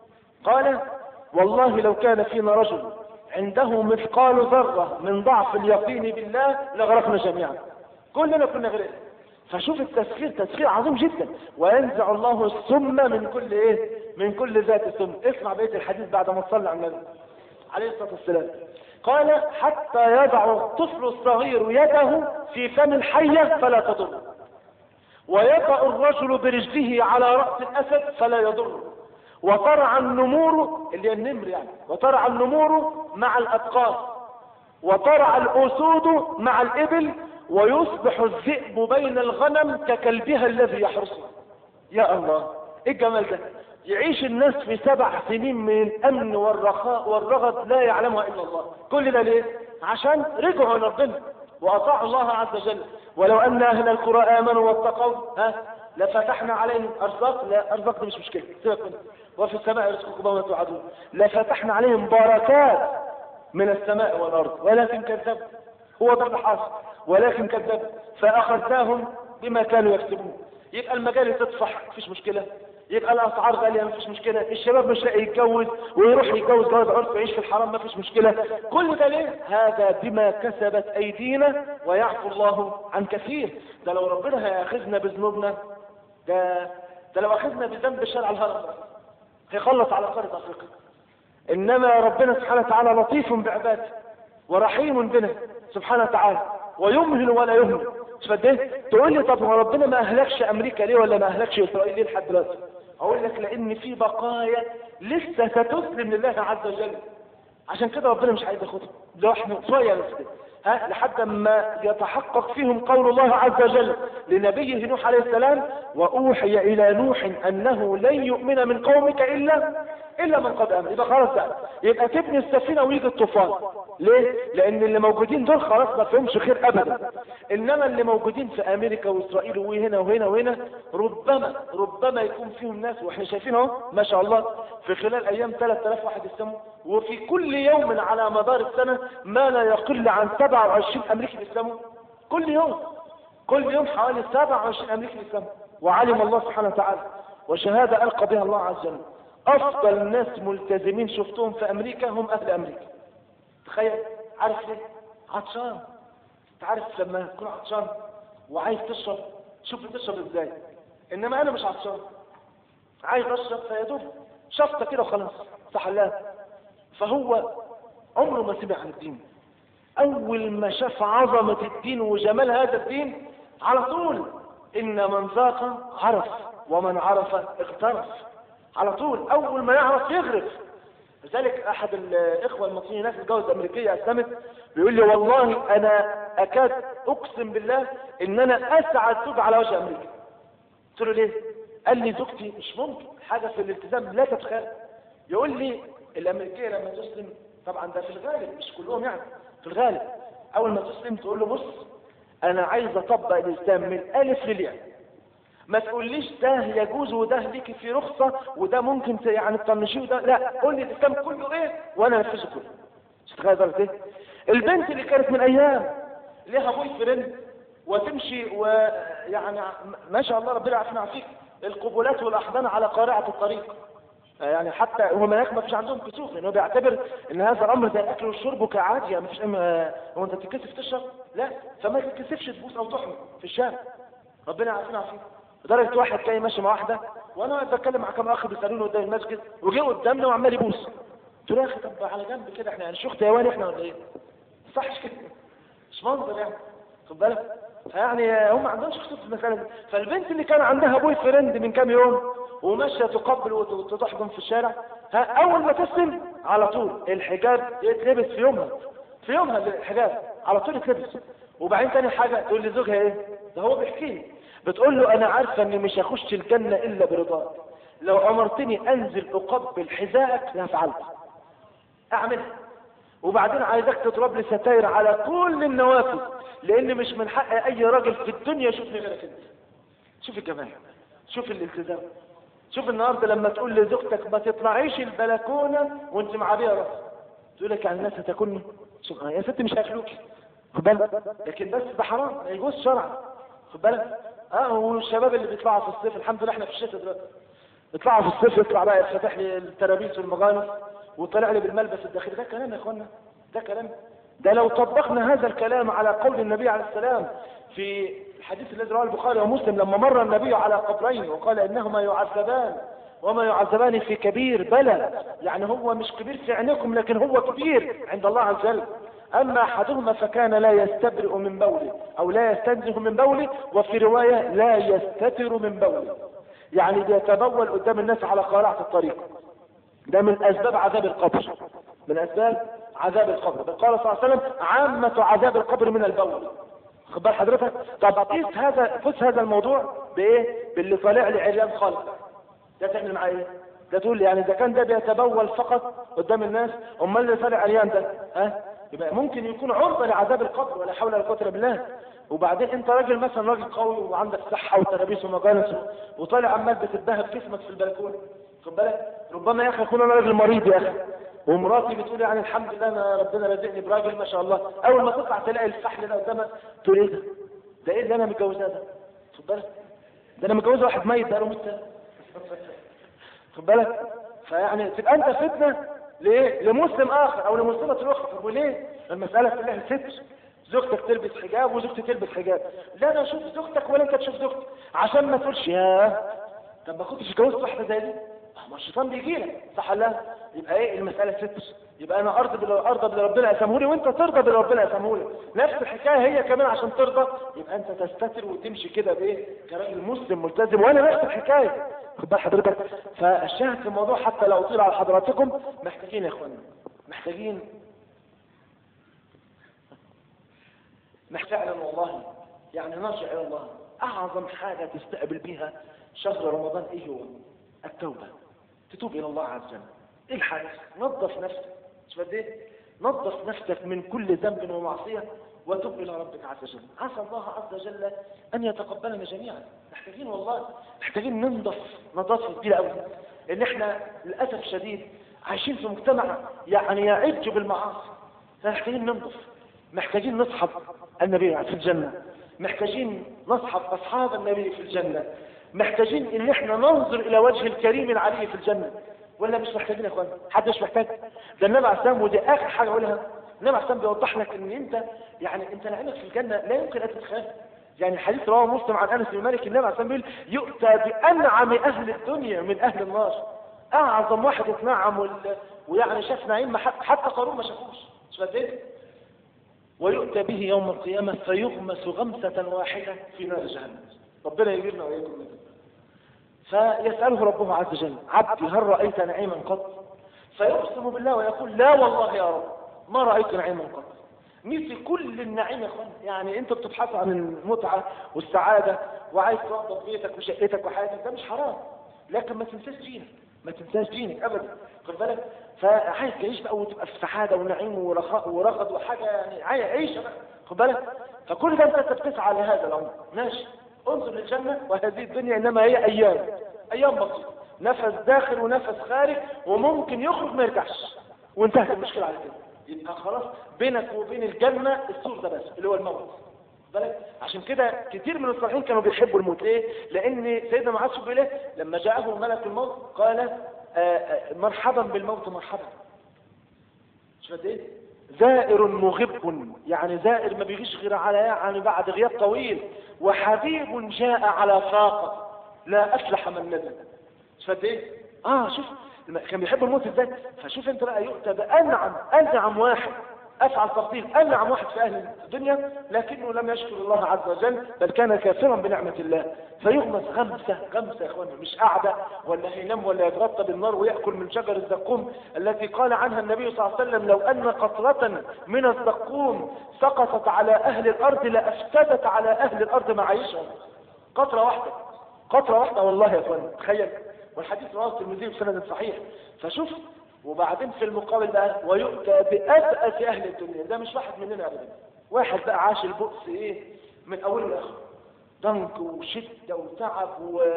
قال والله لو كان فينا رجل عنده مثقال ذره من ضعف اليقين بالله لغرقنا جميعا، كلنا كنا غرقنا. فشوف التسخير، تسخير عظيم جدا. وينزع الله السم من كل ايه؟ من كل ذات السم. اسمع بقيه الحديث بعد ما تصلي على النبي عليه الصلاه والسلام. قال حتى يضع الطفل الصغير يده في فم الحيه فلا تضر، ويطأ الرجل برجله على رأس الاسد فلا يضر، وترعى النمور اللي هي النمر يعني، وترعى النمور مع الابقار، وترعى الاسود مع الابل، ويصبح الذئب بين الغنم ككلبها الذي يحرسها. يا الله ايه الجمال ده! يعيش الناس في 7 سنين من الامن والرخاء والرغد لا يعلمها الا الله. كل ده ليه؟ عشان رجعوا لربنا واطاعوا الله عز وجل. ولو ان اهل القرى امنوا واتقوا لفتحنا عليهم ارزاق. لا ارزاق دي مش مشكله، سيبك منها. وفي السماء رزقكم وما توعدون. لفتحنا عليهم بركات من السماء والارض ولكن كذبوا. هو ده اللي حاصل، ولكن كذبوا فاخذناهم بما كانوا يكسبون. يبقى المجال تطفح مفيش مشكله، يبقى الاسعار غاليه مفيش مشكله، الشباب مش لاقي يتجوز ويروح يتجوز جواز عرف يعيش في الحرام مفيش مشكله. كل ده ليه؟ هذا بما كسبت ايدينا ويعفو الله عن كثير. ده لو ربنا هياخذنا بذنوبنا، ده لو اخذنا بذنب شرع الهرم هيخلص على قاره افريقيا. انما ربنا سبحانه وتعالى لطيف بعباده ورحيم بنا سبحانه وتعالى ويمهل ولا يهمل. تقول لي طب هو ربنا ما اهلكش امريكا ليه ولا ما اهلكش اسرائيل ليه لحد دلوقتي؟ اقول لك لان في بقايا لسه ستسلم لله عز وجل، عشان كده ربنا مش عايز ياخدهم لو احنا شويه بس كده لحد ما يتحقق فيهم قول الله عز وجل لنبيه نوح عليه السلام واوحي الى نوح انه لن يؤمن من قومك الا من قد امن. يبقى خلاص بقى، يبقى تبني السفينه ويجي الطوفان. ليه؟ لان اللي موجودين دول خلاص ما فيهمش خير ابدا. انما اللي موجودين في امريكا واسرائيل وهنا وهنا وهنا ربما يكون فيهم ناس، واحنا شايفين اهو ما شاء الله في خلال ايام 3000 واحد يسلموا، وفي كل يوم على مدار السنه ما لا يقل عن 27 امريكي يسلموا. كل يوم حوالي 27 امريكي يسلموا. وعلم الله سبحانه وتعالى وشهادة ألقى بها الله عز وجل. أفضل ناس ملتزمين شفتهم في أمريكا هم أهل أمريكا. تخيل، عارف ليه؟ عطشان. تعرف لما تكون عطشان وعايز تشرب، شوف بتشرب ازاي. انما انا مش عطشان، عايز اشرب فيدوب شفطه كده وخلاص، صح لا؟ فهو عمره ما سمع عن الدين. اول ما شاف عظمه الدين وجمال هذا الدين على طول، ان من ذاق عرف ومن عرف اغترف. على طول اول ما يعرف يغرف. لذلك احد الاخوه المصريين هناك اتجوز امريكيه اسلمت، بيقول لي والله انا اكاد اقسم بالله ان انا اسعد زوج على وجه امريكا. قلت له ليه؟ قال لي زوجتي مش ممكن حاجه في الالتزام لا تتخيل. يقول لي الامريكيه لما تسلم، طبعا ده في الغالب مش كلهم يعني، في الغالب اول ما تسلم تقول له بص انا عايز اطبق الاسلام من الالف للياء، ما تقوليش ده يجوز وده ليكي في رخصه وده ممكن يعني تطنشيه وده لا، قول لي الاسلام كله ايه وانا انفذه كله. تتخيل درجه ايه؟ البنت اللي كانت من ايام ليها بوي فريند وتمشي ويعني ما شاء الله ربنا يعافينا ويعافيك، القبولات والاحضان على قارعه الطريق، يعني حتى هم هناك ما فيش عندهم كسوف، لانه بيعتبر ان هذا الامر زي الاكل والشرب وكعادي، يعني ما فيش هو انت تتكسف تشرب؟ لا، فما تتكسفش تبوس او تحمل في الشارع. ربنا يعافينا ويعافيك. لدرجه واحد جاي ماشي مع واحده وانا بتكلم مع كام اخ بيسالوني قدام المسجد وجه قدامنا وعمال يبوس. قلت له يا اخي طب على جنب كده، احنا يعني شيخ تيواني احنا ولا ايه؟ صحش كده، مش منظر يعني، خد بالك. يعني هم ما عندهمش خصوص في المساله دي. فالبنت اللي كان عندها بوي فريند من كام يوم وماشيه تقبل وتحضن في الشارع، اول ما تسلم على طول الحجاب يتلبس في يومها، في يومها الحجاب على طول يتلبس. وبعدين تاني حاجه تقول لزوجها ايه؟ ده هو بيحكي لي، بتقول له انا عارفه اني مش هخش الجنه الا برضاك، لو امرتني انزل اقبل حذائك لفعلت، اعملها. وبعدين عايزك تضرب لي ستاير على كل النوافذ، لان مش من حق اي راجل في الدنيا يشوفني غيرك انت. شوف الجمال، شوف الالتزام. شوف النهارده لما تقول لزوجتك ما تطلعيش البلكونه وانت معبيه راسك، تقول لك يعني الناس هتاكلني؟ يا ست مش هياكلوكي، خد بالك، لكن بس ده حرام ما يجوز شرعا، خد بالك. والشباب اللي بيطلعوا في الصيف، الحمد لله احنا في الشتاء دلوقتي، يطلعوا في الصيف يطلع بقى يفتح لي الترابيس والمغانس وطلع لي بالملبس الداخلي، ده كلام يا اخوانا، ده كلام. ده لو طبقنا هذا الكلام على قول النبي عليه السلام في الحديث الذي رواه البخاري ومسلم لما مر النبي على قبرين وقال انهما يعذبان وما يعذبان في كبير، بلى يعني هو مش كبير في عينيكم لكن هو كبير عند الله عز وجل. اما احدهما فكان لا يستبرئ من بوله او لا يستنزه من بوله، وفي روايه لا يستتر من بوله، يعني بيتبول قدام الناس على قارعه الطريق. ده من اسباب عذاب القبر، من اسباب عذاب القبر. بل قال صلى الله عليه وسلم عامه عذاب القبر من البول. خد بال حضرتك. طب قيس هذا الموضوع بايه؟ باللي طالع لي عريان خالص، ده تعمل معاه ايه؟ ده تقول يعني اذا كان ده بيتبول فقط قدام الناس، امال اللي طالع عريان ده يبقى ممكن يكون عرضه لعذاب القبر، ولا حول ولا قوه الا بالله. وبعدين انت راجل مثلا راجل قوي وعندك صحه وترابيس ومجالس وطالع عمال بتتبهب جسمك في البلكونه، خد بالك، ربما يا اخي اكون انا راجل مريض يا اخي ومراتي بتقول يعني الحمد لله انا ربنا رزقني براجل ما شاء الله، اول ما تطلع تلاقي الفحل ده قدامك تقول ايه ده؟ ده ايه اللي انا متجوزاه ده؟ خد بالك، ده انا متجوز واحد ميت بقاله 100 سنه، خد بالك. فيعني تبقى انت فتنه ليه؟ لمسلم اخر او لمسلمه اخرى. طب وليه؟ المساله كلها ستر، زوجتك تلبس حجاب وزوجتي تلبس حجاب، لا انا اشوف زوجتك ولا انت تشوف زوجتي، عشان ما تقولش يا طب ما كنتش اتجوزت واحده زي دي، ما الشيطان بيجي لك، صح ولا لا؟ يبقى ايه المساله ستر، يبقى انا ارضى باللي ربنا قسمه لي وانت ترضى باللي ربنا قسمه لي، نفس الحكايه هي كمان عشان ترضى، يبقى انت تستتر وتمشي كده بايه؟ كراجل مسلم ملتزم، وانا نفس الحكايه، خد بال حضرتك. فالشاهد في الموضوع حتى لو اطيل على حضراتكم، محتاجين يا اخوانا، محتاجين فعلا والله يعني نرجع الى الله. اعظم حاجه تستقبل بها شهر رمضان ايه هو؟ التوبه، تتوب الى الله عز وجل. ايه الحاجه؟ نظف نفسك، مش قد ايه؟ نظف نفسك من كل ذنب ومعصيه وتوب الى ربك عز وجل. عسى الله عز وجل ان يتقبلنا جميعا. محتاجين والله، محتاجين ننظف نظافه كبيره قوي، لان احنا للاسف الشديد عايشين في مجتمع يعني يعج بالمعاصي، فمحتاجين ننظف، محتاجين نصحب النبي في الجنه، محتاجين نصحب اصحاب النبي في الجنة، محتاجين ان احنا ننظر الى وجه الكريم العلي في الجنة، ولا مش محتاجين يا اخوان؟ حد مش محتاج؟ ده النبي عليه السلام، ودي اخر حاجة اقولها، النبي عليه السلام بيوضح لك ان انت يعني انت نعيمك في الجنة لا يمكن ان تتخيل. يعني حديث رواه مسلم عن انس بن مالك، النبي عليه السلام بيقول يؤتى بانعم اهل الدنيا من اهل النار، اعظم واحد اتنعم ويعني شاف نعيم حتى قارون ما شافوش، مش فاهم؟ ويؤتى به يوم القيامة فيغمس غمسة واحدة في نار جهنم، ربنا يجيرنا وإياكم منه. فيسأله ربه عز وجل عبدي هل رأيت نعيما قط؟ فيقسم بالله ويقول لا والله يا رب ما رأيت نعيما قط. مثل كل النعيم يا اخوان، يعني انت بتبحثوا عن المتعة والسعادة وعايز توظف بيتك وشقتك وحياتك، ده مش حرام، لكن ما تنساش دينك، ما تنساش دينك ابدا، خد بالك. فعايز تعيش بقى وتبقى في سعادة ونعيم ورخاء ورغد وحاجة، يعني عيش بقى، خد بالك. فكل ده انت بتسعى لهذا الامر، ماشي. انظر للجنة، وهذه الدنيا انما هي ايام بسيطة، نفس داخل ونفس خارج، وممكن يخرج ما يرجعش، وانتهت المشكلة على كده. يبقى خلاص بينك وبين الجنة السور ده بس اللي هو الموت، بالك. عشان كده كتير من الصالحين كانوا بيحبوا الموت. ليه؟ لان سيدنا معاذ بن جبل لما جاءه ملك الموت قال مرحبا بالموت مرحبا. مش فاهم ايه؟ زائر مغب، يعني زائر ما بيجيش غير على يعني بعد غياب طويل، وحبيب جاء على فاقة لا افلح من ندم. مش فاهم ايه؟ شوف كان بيحب الموت ازاي. فشوف انت بقى يؤتى بانعم واحد، افعل تفضيل انعم واحد في اهل الدنيا، لكنه لم يشكر الله عز وجل بل كان كافرا بنعمة الله، فيغمس غمسة يا اخواني، مش قاعدة ولا هينام ولا يتغطى بالنار ويأكل من شجر الزقوم التي قال عنها النبي صلى الله عليه وسلم لو ان قطرة من الزقوم سقطت على اهل الارض لافسدت على اهل الارض معايشهم. قطرة واحدة والله يا اخواني، تخيل. والحديث رواه الترمذي بسند صحيح. فشوف، وبعدين في المقابل بقى ويؤتى بأبأس أهل الدنيا، ده مش واحد مننا أبدا، واحد بقى عاش البؤس إيه من أوله لآخره، ضنك وشدة وتعب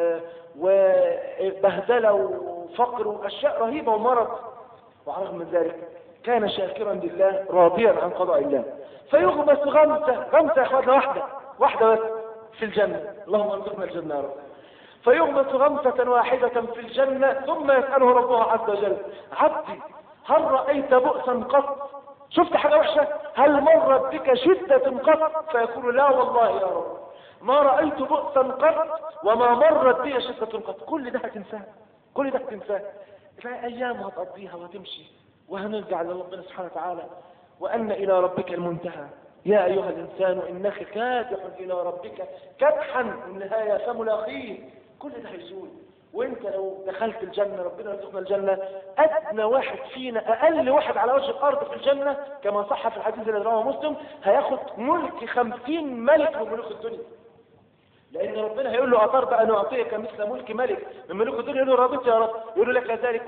وبهدلة وفقر وأشياء رهيبة ومرض، وعلى الرغم من ذلك كان شاكرا لله راضيا عن قضاء الله. فيغمس غمسة يا اخواتنا، واحدة بس في الجنة، اللهم ارزقنا الجنة يا رب. فيغمس غمسة واحدة في الجنة، ثم يسأله ربه عز وجل عبدي هل رأيت بؤسا قط؟ شفت حاجة وحشة؟ هل مرت بك شدة قط؟ فيقول لا والله يا رب ما رأيت بؤسا قط وما مرت بي شدة قط. كل ده هتنساه، أيام هتقضيها وتمشي وهنرجع لربنا سبحانه وتعالى، وأن إلى ربك المنتهى. يا أيها الإنسان إنك كادح إلى ربك كدحا النهاية فملاقيه. كل ده هيزول، وانت لو دخلت الجنة، ربنا يرزقنا الجنة، أدنى واحد فينا، أقل واحد على وجه الأرض في الجنة كما صح في الحديث اللي رواه مسلم، هياخد ملك 50 ملك من ملوك الدنيا. لأن ربنا هيقول له أترضى أن أعطيك مثل ملك ملك من ملوك الدنيا؟ يقول له رضيت يا رب. يقول له لك ذلك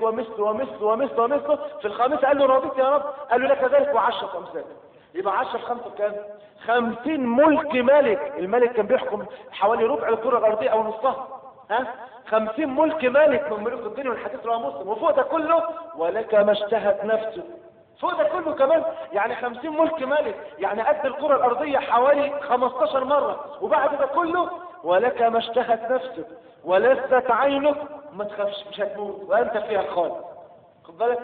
ومثل. في الخامسة قال له رضيت يا رب، قال له لك ذلك و10 أمثال. يبقى 10 في 5 كام؟ 50 ملك ملك. الملك كان بيحكم حوالي ربع الكرة الأرضية أو نصها، 50 ملك ملك من ملوك الدنيا، والحديث رواه مسلم. وفوق ده كله ولك ما اشتهت نفسه، فوق ده كله كمان، يعني 50 ملك ملك، يعني قد الكرة الأرضية حوالي 15 مرة. وبعد ده كله ولك ما اشتهت نفسك ولذت عينك، ما تخافش مش هتموت وأنت فيها خالد، خد بالك.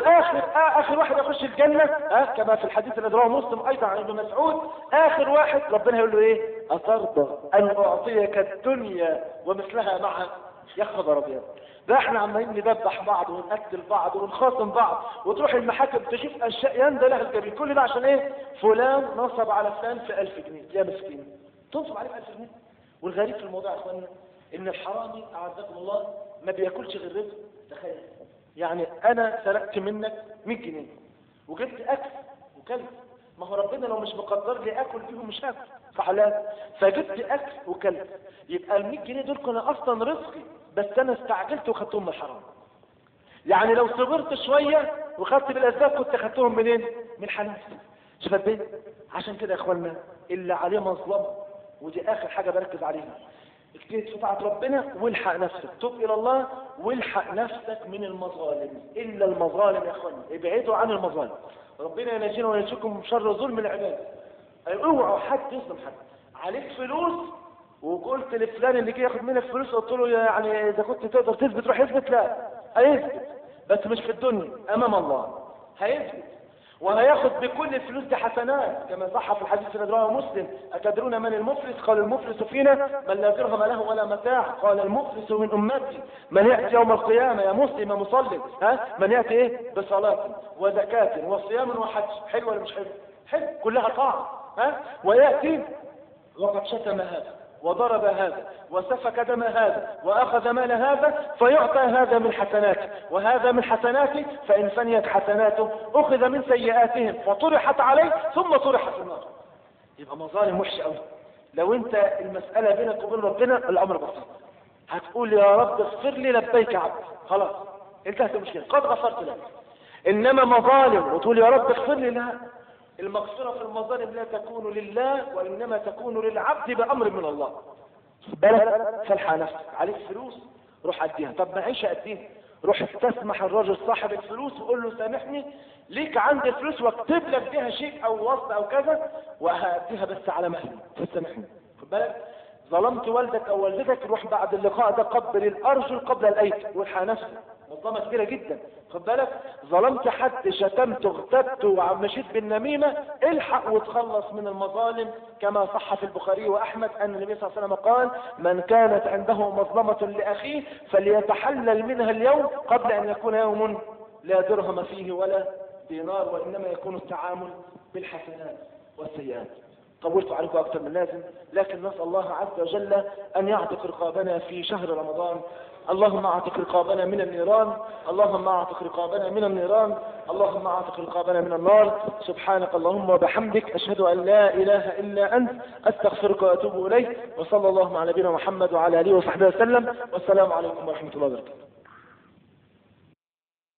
واخر واحد يخش الجنة كما في الحديث الذي رواه مسلم ايضا عن ابن مسعود، اخر واحد ربنا يقول له ايه؟ اترضى ان اعطيك الدنيا ومثلها معها؟ يا خبر ابيض، ده احنا عمالين نذبح بعض ونقتل بعض ونخاصم بعض، وتروح المحاكم تشوف اشياء يندى لها الجبين. كل ده عشان ايه؟ فلان نصب على فلان في 1000 جنيه. يا مسكين، تنصب عليه في 1000 جنيه. والغريب في الموضوع يا اخوانا ان الحرامي اعزكم الله ما بياكلش غير رزق. تخيل، يعني انا سرقت منك 100 جنيه وجبت اكل وكلت، ما هو ربنا لو مش مقدر لي اكل فيهم مش هاكل، صح لا؟ فجبت اكل وكلت، يبقى ال 100 جنيه دول كانوا اصلا رزقي، بس انا استعجلت وخدتهم من الحرام. يعني لو صبرت شويه وخدت بالاسباب كنت خدتهم منين؟ من حنان. شفت ايه؟ عشان كده يا اخوانا اللي عليه مظلمه، ودي اخر حاجه بركز عليها، اجتهد في طاعة ربنا والحق نفسك، توب إلى الله والحق نفسك من المظالم. إلا المظالم يا أخواني، ابعدوا عن المظالم. ربنا ينجينا وينجيكم من شر ظلم العباد. اوعوا حد يظلم حد. عليك فلوس وقلت لفلان اللي جه ياخد منك فلوس، قلت له يعني اذا كنت تقدر تثبت روح اثبت، لا هيثبت بس مش في الدنيا، امام الله هيثبت وهياخد بكل الفلوس دي حسنات كما صح في الحديث الذي رواه مسلم: أتدرون من المفلس؟ قال المفلس فينا من لا درهم له ولا متاع. قال المفلس من أمتي من يأتي يوم القيامة يا مسلم مصلي، من يأتي ايه؟ بصلاة وزكاة وصيام وحج. حلو ولا مش حلو؟ حلو، كلها طاعة. ويأتي وقد شتم هذا وضرب هذا وسفك دم هذا وأخذ مال هذا، فيعطى هذا من حسناته وهذا من حسناته، فإن فنيت حسناته أخذ من سيئاتهم فطرحت عليه ثم طرح في النار. يبقى مظالم وحشة قوي. لو انت المسألة بينك وبين ربنا الأمر بسيط، هتقول يا رب اغفر لي لبيك عبد، خلاص انتهت المشكلة، قد غفرت لك. إنما مظالم وتقول يا رب اغفر لي، لا، المغفرة في المظالم لا تكون لله وإنما تكون للعبد بأمر من الله. بالك فالحق نفسك، عليك فلوس روح أديها، طب معيشة أديها، روح تسمح الرجل صاحب الفلوس وقول له سامحني ليك عندي الفلوس واكتب لك بيها شيك أو وصل أو كذا وهأديها بس على مهلي تسامحني. خد بالك ظلمت والدك أو والدتك، روح بعد اللقاء ده قبل الأرجل قبل الأيدي والحق نفسك، منظمة كبيرة جدا. خد بالك ظلمت حد، شتمت اغتبت ومشيت بالنميمة، الحق وتخلص من المظالم كما صح في البخاري وأحمد أن النبي صلى الله عليه وسلم قال: من كانت عنده مظلمة لأخيه فليتحلل منها اليوم قبل أن يكون يوم لا درهم فيه ولا دينار، وإنما يكون التعامل بالحسنات والسيئات. طولت عليكم أكثر من اللازم، لكن نسأل الله عز وجل أن يعتق رقابنا في شهر رمضان. اللهم اعتق رقابنا من النيران، اللهم اعتق رقابنا من النيران، اللهم اعتق رقابنا من النار. سبحانك اللهم وبحمدك، أشهد أن لا إله إلا أنت، أستغفرك وأتوب إليك. وصلى الله على نبينا محمد وعلى آله وصحبه وسلم، والسلام عليكم ورحمة الله وبركاته.